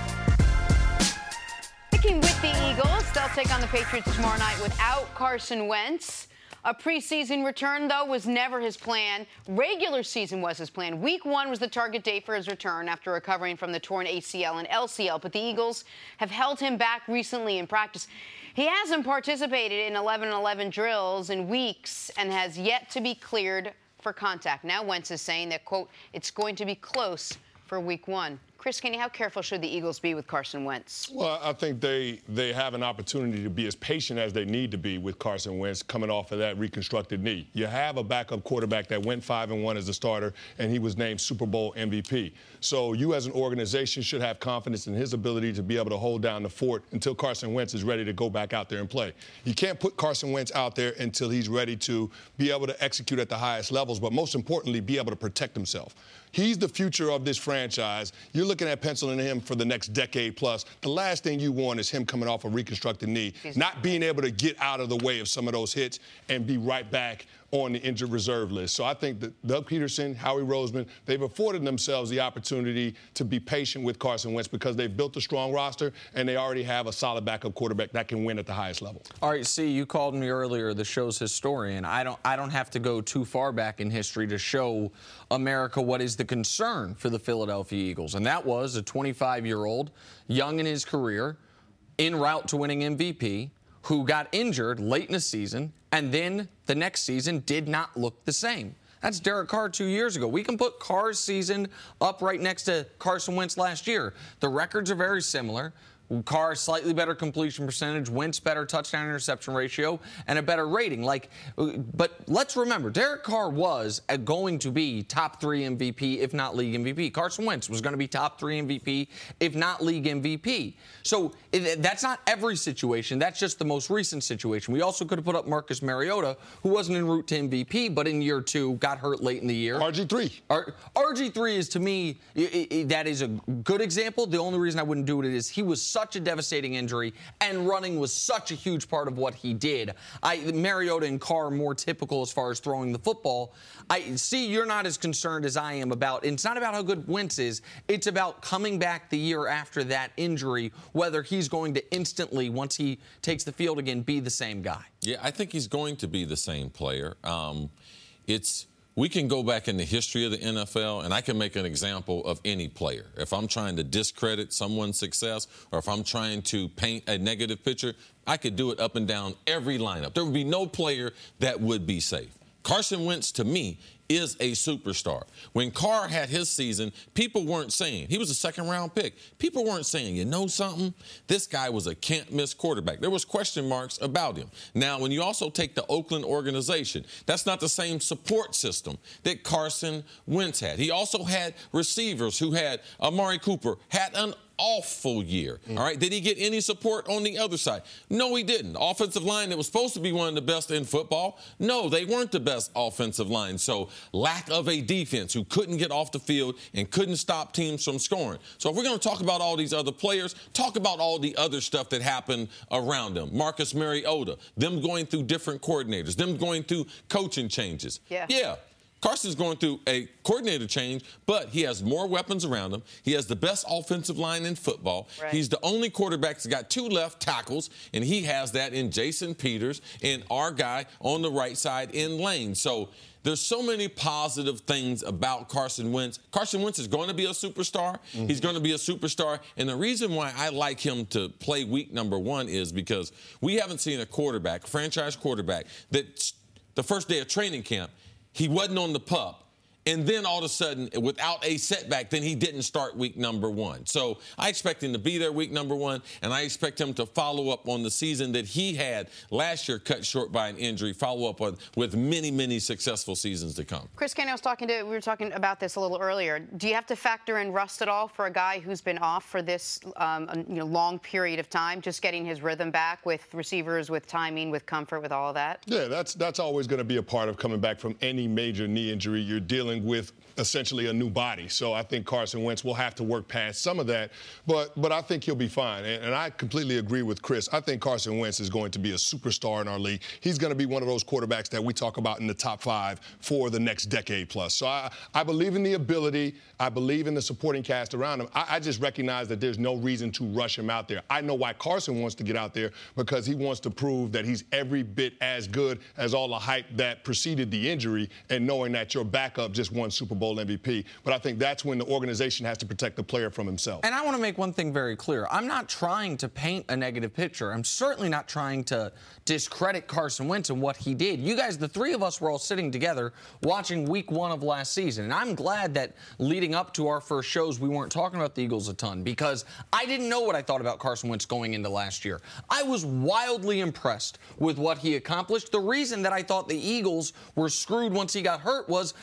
Speaker 6: Sticking with the Eagles, they'll take on the Patriots tomorrow night without Carson Wentz. A preseason return, though, was never his plan. Regular season was his plan. Week 1 was the target date for his return after recovering from the torn ACL and LCL. But the Eagles have held him back recently in practice. He hasn't participated in 11-on-11 drills in weeks and has yet to be cleared for contact. Now Wentz is saying that, quote, it's going to be close for Week 1. Chris Canty, how careful should the Eagles be with Carson Wentz?
Speaker 10: Well, I think they have an opportunity to be as patient as they need to be with Carson Wentz coming off of that reconstructed knee. You have a backup quarterback that went 5-1 as a starter, and he was named Super Bowl MVP. So you as an organization should have confidence in his ability to be able to hold down the fort until Carson Wentz is ready to go back out there and play. You can't put Carson Wentz out there until he's ready to be able to execute at the highest levels, but most importantly, be able to protect himself. He's the future of this franchise. You're looking at penciling him for the next decade plus. The last thing you want is him coming off a reconstructed knee, not being able to get out of the way of some of those hits and be right back on the injured reserve list. So I think that Doug Peterson, Howie Roseman, they've afforded themselves the opportunity to be patient with Carson Wentz because they've built a strong roster and they already have a solid backup quarterback that can win at the highest level.
Speaker 5: All right, see, you called me earlier the show's historian. I don't have to go too far back in history to show America what is the concern for the Philadelphia Eagles, and that was a 25-year-old, young in his career, en route to winning MVP, who got injured late in the season, and then the next season did not look the same. That's Derek Carr 2 years ago. We can put Carr's season up right next to Carson Wentz last year. The records are very similar. Carr, slightly better completion percentage, Wentz better touchdown interception ratio, and a better rating. But let's remember, Derek Carr was going to be top 3 MVP, if not league MVP. Carson Wentz was going to be top 3 MVP, if not league MVP. So that's not every situation. That's just the most recent situation. We also could have put up Marcus Mariota, who wasn't en route to MVP, but in year 2 got hurt late in the year.
Speaker 10: RG3.
Speaker 5: RG3 is, to me, that is a good example. The only reason I wouldn't do it is he was such a devastating injury, and running was such a huge part of what he did. Mariota and Carr are more typical as far as throwing the football. I see you're not as concerned as I am about, it's not about how good Wentz is, it's about coming back the year after that injury, whether he's going to instantly, once he takes the field again, be the same guy.
Speaker 8: Yeah, I think he's going to be the same player. We can go back in the history of the NFL, and I can make an example of any player. If I'm trying to discredit someone's success, or if I'm trying to paint a negative picture, I could do it up and down every lineup. There would be no player that would be safe. Carson Wentz, to me, is a superstar. When Carr had his season, people weren't saying, he was a second-round pick. People weren't saying, you know something? This guy was a can't-miss quarterback. There was question marks about him. Now, when you also take the Oakland organization, that's not the same support system that Carson Wentz had. He also had receivers who had Amari Cooper, had an awful year. All right. Did he get any support on the other side? No, he didn't. Offensive line that was supposed to be one of the best in football. No, they weren't the best offensive line. So lack of a defense who couldn't get off the field and couldn't stop teams from scoring. So if we're going to talk about all these other players, talk about all the other stuff that happened around them. Marcus Mariota, them going through different coordinators, them going through coaching changes. Yeah. Carson's going through a coordinator change, but he has more weapons around him. He has the best offensive line in football. Right. He's the only quarterback that's got 2 left tackles, and he has that in Jason Peters and our guy on the right side in Lane. So there's so many positive things about Carson Wentz. Carson Wentz is going to be a superstar. He's going to be a superstar. And the reason why I like him to play week number 1 is because we haven't seen a quarterback, franchise quarterback, that the first day of training camp, he wasn't on the pup. And then all of a sudden, without a setback, then he didn't start week number 1. So I expect him to be there week number 1, and I expect him to follow up on the season that he had last year, cut short by an injury, follow up with many, many successful seasons to come.
Speaker 6: Chris Kenny, we were talking about this a little earlier. Do you have to factor in rust at all for a guy who's been off for this long period of time, just getting his rhythm back with receivers, with timing, with comfort, with all of that?
Speaker 10: Yeah, that's always going to be a part of coming back from any major knee injury. You're dealing with essentially a new body. So I think Carson Wentz will have to work past some of that, but I think he'll be fine. And I completely agree with Chris. I think Carson Wentz is going to be a superstar in our league. He's going to be one of those quarterbacks that we talk about in the top 5 for the next decade plus. So I believe in the ability. I believe in the supporting cast around him. I just recognize that there's no reason to rush him out there. I know why Carson wants to get out there, because he wants to prove that he's every bit as good as all the hype that preceded the injury, and knowing that your backup just won Super Bowl MVP. But I think that's when the organization has to protect the player from himself.
Speaker 5: And I want to make one thing very clear. I'm not trying to paint a negative picture. I'm certainly not trying to discredit Carson Wentz and what he did. You guys, the 3 of us, were all sitting together watching week 1 of last season. And I'm glad that leading up to our first shows, we weren't talking about the Eagles a ton, because I didn't know what I thought about Carson Wentz going into last year. I was wildly impressed with what he accomplished. The reason that I thought the Eagles were screwed once he got hurt was the thing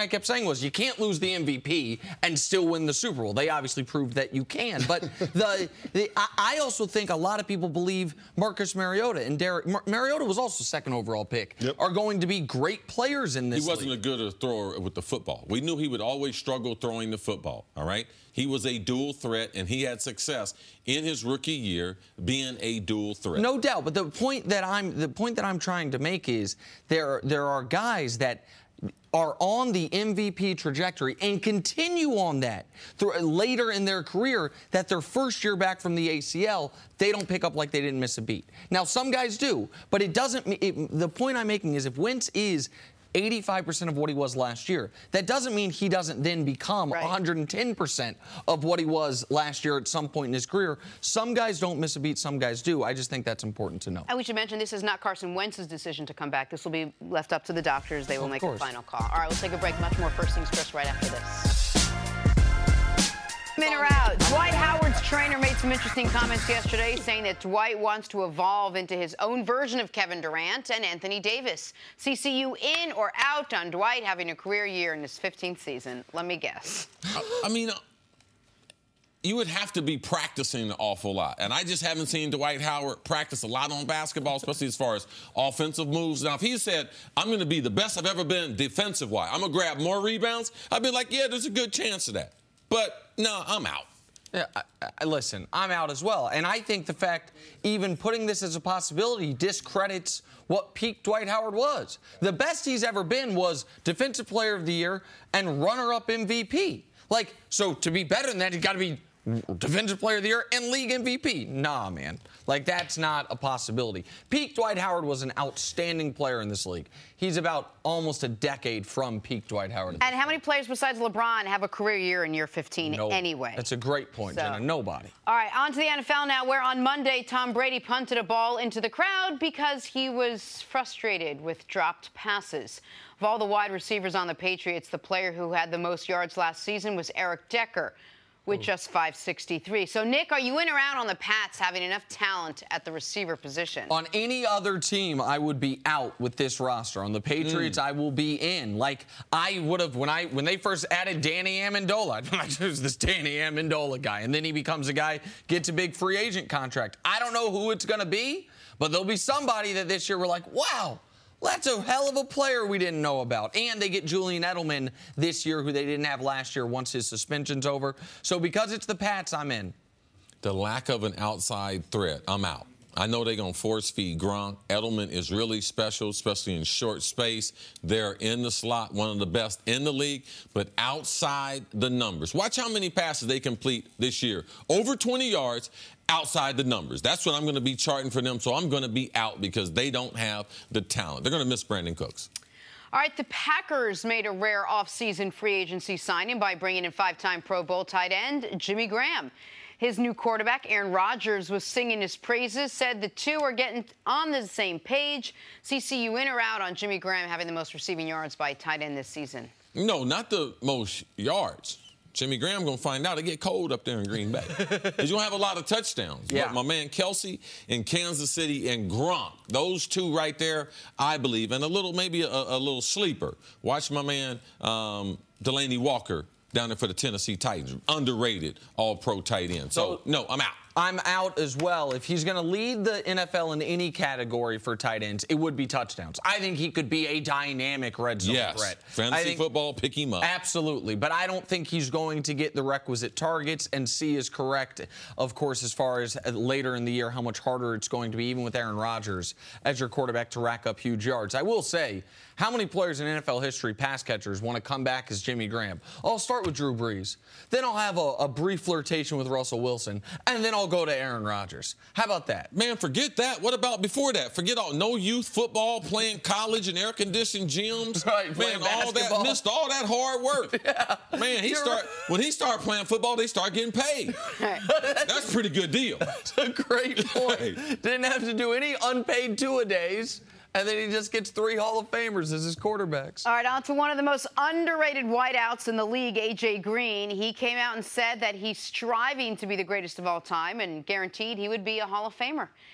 Speaker 5: I kept saying was you can't lose the MVP and still win the Super Bowl. They obviously proved that you can. But I also think a lot of people believe Marcus Mariota and Mariota was also second overall pick, are going to be great players in this league.
Speaker 8: He wasn't a good thrower with the football. We knew he would always struggle throwing the football, all right? He was a dual threat, and he had success in his rookie year being a dual threat.
Speaker 5: No doubt, but the point that I'm trying to make is there are guys that are on the MVP trajectory and continue on that later in their career, that their first year back from the ACL, they don't pick up like they didn't miss a beat. Now, some guys do, but it doesn't. The point I'm making is if Wentz is 85% of what he was last year, that doesn't mean he doesn't then become 110% of what he was last year at some point in his career. Some guys don't miss a beat, some guys do. I just think that's important to know.
Speaker 6: And we should mention this is not Carson Wentz's decision to come back. This will be left up to the doctors. They will make a final call. All right, we'll take a break. Much more First Things First right after this. In or out, Dwight Howard's trainer made some interesting comments yesterday, saying that Dwight wants to evolve into his own version of Kevin Durant and Anthony Davis. CCU in or out on Dwight having a career year in his 15th season? Let me guess.
Speaker 8: I mean, you would have to be practicing an awful lot. And I just haven't seen Dwight Howard practice a lot on basketball, especially as far as offensive moves. Now, if he said, I'm going to be the best I've ever been defensive-wise, I'm going to grab more rebounds, I'd be like, yeah, there's a good chance of that. But, no, I'm out.
Speaker 5: Yeah, listen, I'm out as well. And I think the fact even putting this as a possibility discredits what peak Dwight Howard was. The best he's ever been was Defensive Player of the Year and runner-up MVP. Like, so to be better than that, he's got to be Defensive Player of the Year and League MVP. Nah, man. Like, that's not a possibility. Peak Dwight Howard was an outstanding player in this league. He's about almost a decade from peak Dwight Howard.
Speaker 6: And how many players besides LeBron have a career year in year 15 anyway?
Speaker 5: That's a great point, Jenna. Nobody.
Speaker 6: All right, on to the NFL now, where on Monday, Tom Brady punted a ball into the crowd because he was frustrated with dropped passes. Of all the wide receivers on the Patriots, the player who had the most yards last season was Eric Decker, with just 563. So, Nick, are you in or out on the Pats having enough talent at the receiver position?
Speaker 5: On any other team, I would be out with this roster. On the Patriots, I will be in. Like, I would have, when they first added Danny Amendola, I'm like, who's this Danny Amendola guy? And then he becomes a guy, gets a big free agent contract. I don't know who it's going to be, but there'll be somebody that this year we're like, wow, that's a hell of a player we didn't know about. And they get Julian Edelman this year, who they didn't have last year once his suspension's over. So because it's the Pats, I'm in.
Speaker 8: The lack of an outside threat, I'm out. I know they're going to force feed Gronk. Edelman is really special, especially in short space. They're in the slot, one of the best in the league. But outside the numbers, watch how many passes they complete this year. Over 20 yards. Outside the numbers. That's what I'm going to be charting for them, so I'm going to be out because they don't have the talent. They're going to miss Brandon Cooks.
Speaker 6: All right, the Packers made a rare offseason free agency signing by bringing in 5-time Pro Bowl tight end Jimmy Graham. His new quarterback, Aaron Rodgers, was singing his praises, said the two are getting on the same page. CCU in or out on Jimmy Graham having the most receiving yards by tight end this season?
Speaker 8: No, not the most yards. Jimmy Graham going to find out. It get cold up there in Green Bay. He's going to have a lot of touchdowns.
Speaker 5: Yeah.
Speaker 8: But my man Kelsey in Kansas City and Gronk, those two right there, I believe. And maybe a little sleeper. Watch my man Delaney Walker down there for the Tennessee Titans. Underrated all-pro tight end. So, no, I'm out.
Speaker 5: I'm out as well. If he's going to lead the NFL in any category for tight ends, it would be touchdowns. I think he could be a dynamic red zone threat.
Speaker 8: Fantasy football, pick him up.
Speaker 5: Absolutely. But I don't think he's going to get the requisite targets, and C is correct, of course, as far as later in the year, how much harder it's going to be, even with Aaron Rodgers as your quarterback, to rack up huge yards. I will say, how many players in NFL history, pass catchers, want to come back as Jimmy Graham? I'll start with Drew Brees. Then I'll have a brief flirtation with Russell Wilson, and then I'll go to Aaron Rodgers. How about that?
Speaker 8: Man, forget that. What about before that? Forget all no youth football, playing college and air-conditioned gyms.
Speaker 5: Right,
Speaker 8: man, all that, missed all that hard work.
Speaker 5: Yeah.
Speaker 8: Man, when he started playing football, they start getting paid. That's a pretty good deal.
Speaker 5: That's a great point. Didn't have to do any unpaid two-a-days. And then he just gets 3 Hall of Famers as his quarterbacks.
Speaker 6: All right, on to one of the most underrated wideouts in the league, A.J. Green. He came out and said that he's striving to be the greatest of all time and guaranteed he would be a Hall of Famer.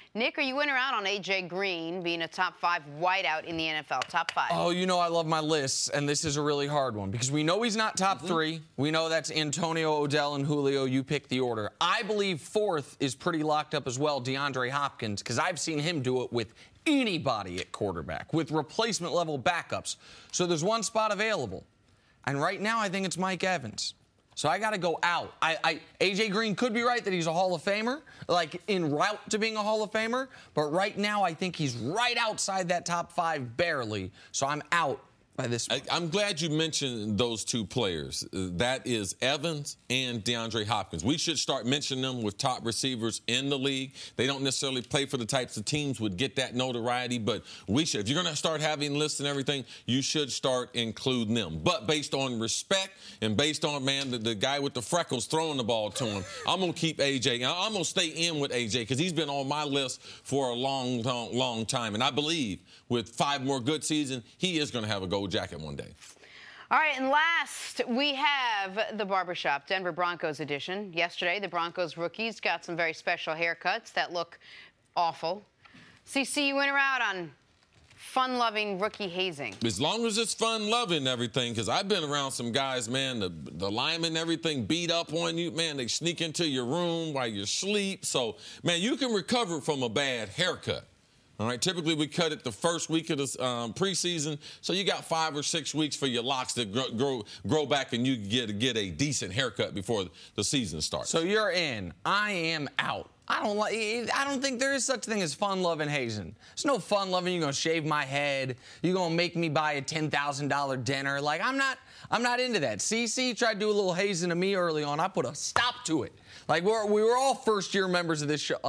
Speaker 6: Nick, are you in or out on A.J. Green being a top 5 wideout in the NFL? Top 5.
Speaker 5: Oh, you know I love my lists, and this is a really hard one because we know he's not top 3. We know that's Antonio, Odell, and Julio. You pick the order. I believe 4th is pretty locked up as well, DeAndre Hopkins, because I've seen him do it with anybody at quarterback, with replacement-level backups. So there's one spot available. And right now I think it's Mike Evans. So I got to go out. A.J. Green could be right that he's a Hall of Famer, like en route to being a Hall of Famer. But right now I think he's right outside that top 5 barely. So I'm out by this one.
Speaker 8: I'm glad you mentioned those 2 players. That is Evans and DeAndre Hopkins. We should start mentioning them with top receivers in the league. They don't necessarily play for the types of teams would get that notoriety, but we should. If you're going to start having lists and everything, you should start including them. But based on respect and based on, man, the guy with the freckles throwing the ball to him, I'm going to keep A.J. I'm going to stay in with A.J. because he's been on my list for a long time. And I believe with 5 more good seasons, he is going to have a gold jacket one day.
Speaker 6: All right, and last, we have the Barbershop, Denver Broncos edition. Yesterday, the Broncos rookies got some very special haircuts that look awful. CC, you in or out on fun-loving rookie hazing?
Speaker 8: As long as it's fun-loving everything, because I've been around some guys, man, the linemen, everything beat up on you. Man, they sneak into your room while you sleep. So, man, you can recover from a bad haircut. All right, typically we cut it the first week of the preseason, so you got 5 or 6 weeks for your locks to grow back, and you get a decent haircut before the season starts.
Speaker 5: So you're in. I am out. I don't think there is such thing as fun-loving hazing. There's no fun-loving. You're gonna shave my head. You're gonna make me buy a $10,000 dinner. Like I'm not into that. CC tried to do a little hazing to me early on. I put a stop to it. Like we were all first-year members of this show.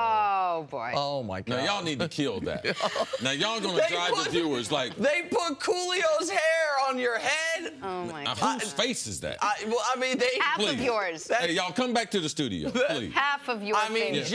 Speaker 6: Oh boy.
Speaker 5: Oh my God.
Speaker 8: Now y'all need to kill that. Now y'all gonna drive the viewers like
Speaker 5: they put Coolio's hair on your head.
Speaker 6: Oh my God.
Speaker 8: Whose face is that?
Speaker 6: Half of yours.
Speaker 8: Hey, y'all come back to the studio, please.
Speaker 6: Half of yours.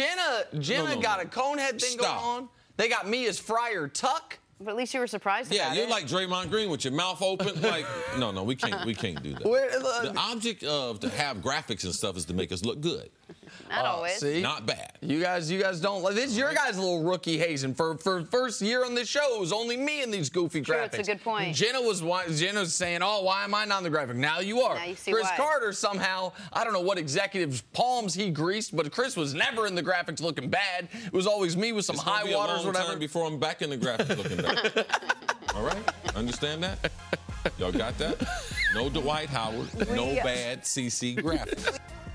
Speaker 5: Jenna got a conehead thing going on. They got me as Friar Tuck.
Speaker 6: But at least you were surprised about it.
Speaker 8: Yeah, you're like Draymond Green with your mouth open. Like, no, we can't do that. The object of to have graphics and stuff is to make us look good.
Speaker 6: Not always.
Speaker 8: See? Not bad.
Speaker 5: You guys don't like this. Your guys' little rookie hazing for first year on this show. It was only me in these goofy graphics.
Speaker 6: It's a good point.
Speaker 5: Jenna's saying, "Oh, why am I not in the graphic?" Now you are.
Speaker 6: Now you see
Speaker 5: Chris
Speaker 6: why.
Speaker 5: Carter somehow, I don't know what executive's palms he greased, but Chris was never in the graphics looking bad. It was always me with some high waters, or whatever.
Speaker 8: Before I'm back in the graphics looking bad. All right, understand that? Y'all got that? No Dwight Howard, no bad CC graphics.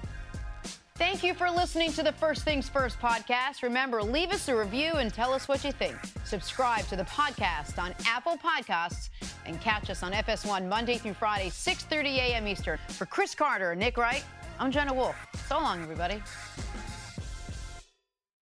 Speaker 6: Thank you for listening to the First Things First podcast. Remember, leave us a review and tell us what you think. Subscribe to the podcast on Apple Podcasts and catch us on FS1 Monday through Friday, 6:30 a.m. Eastern. For Chris Carter and Nick Wright, I'm Jenna Wolf. So long, everybody.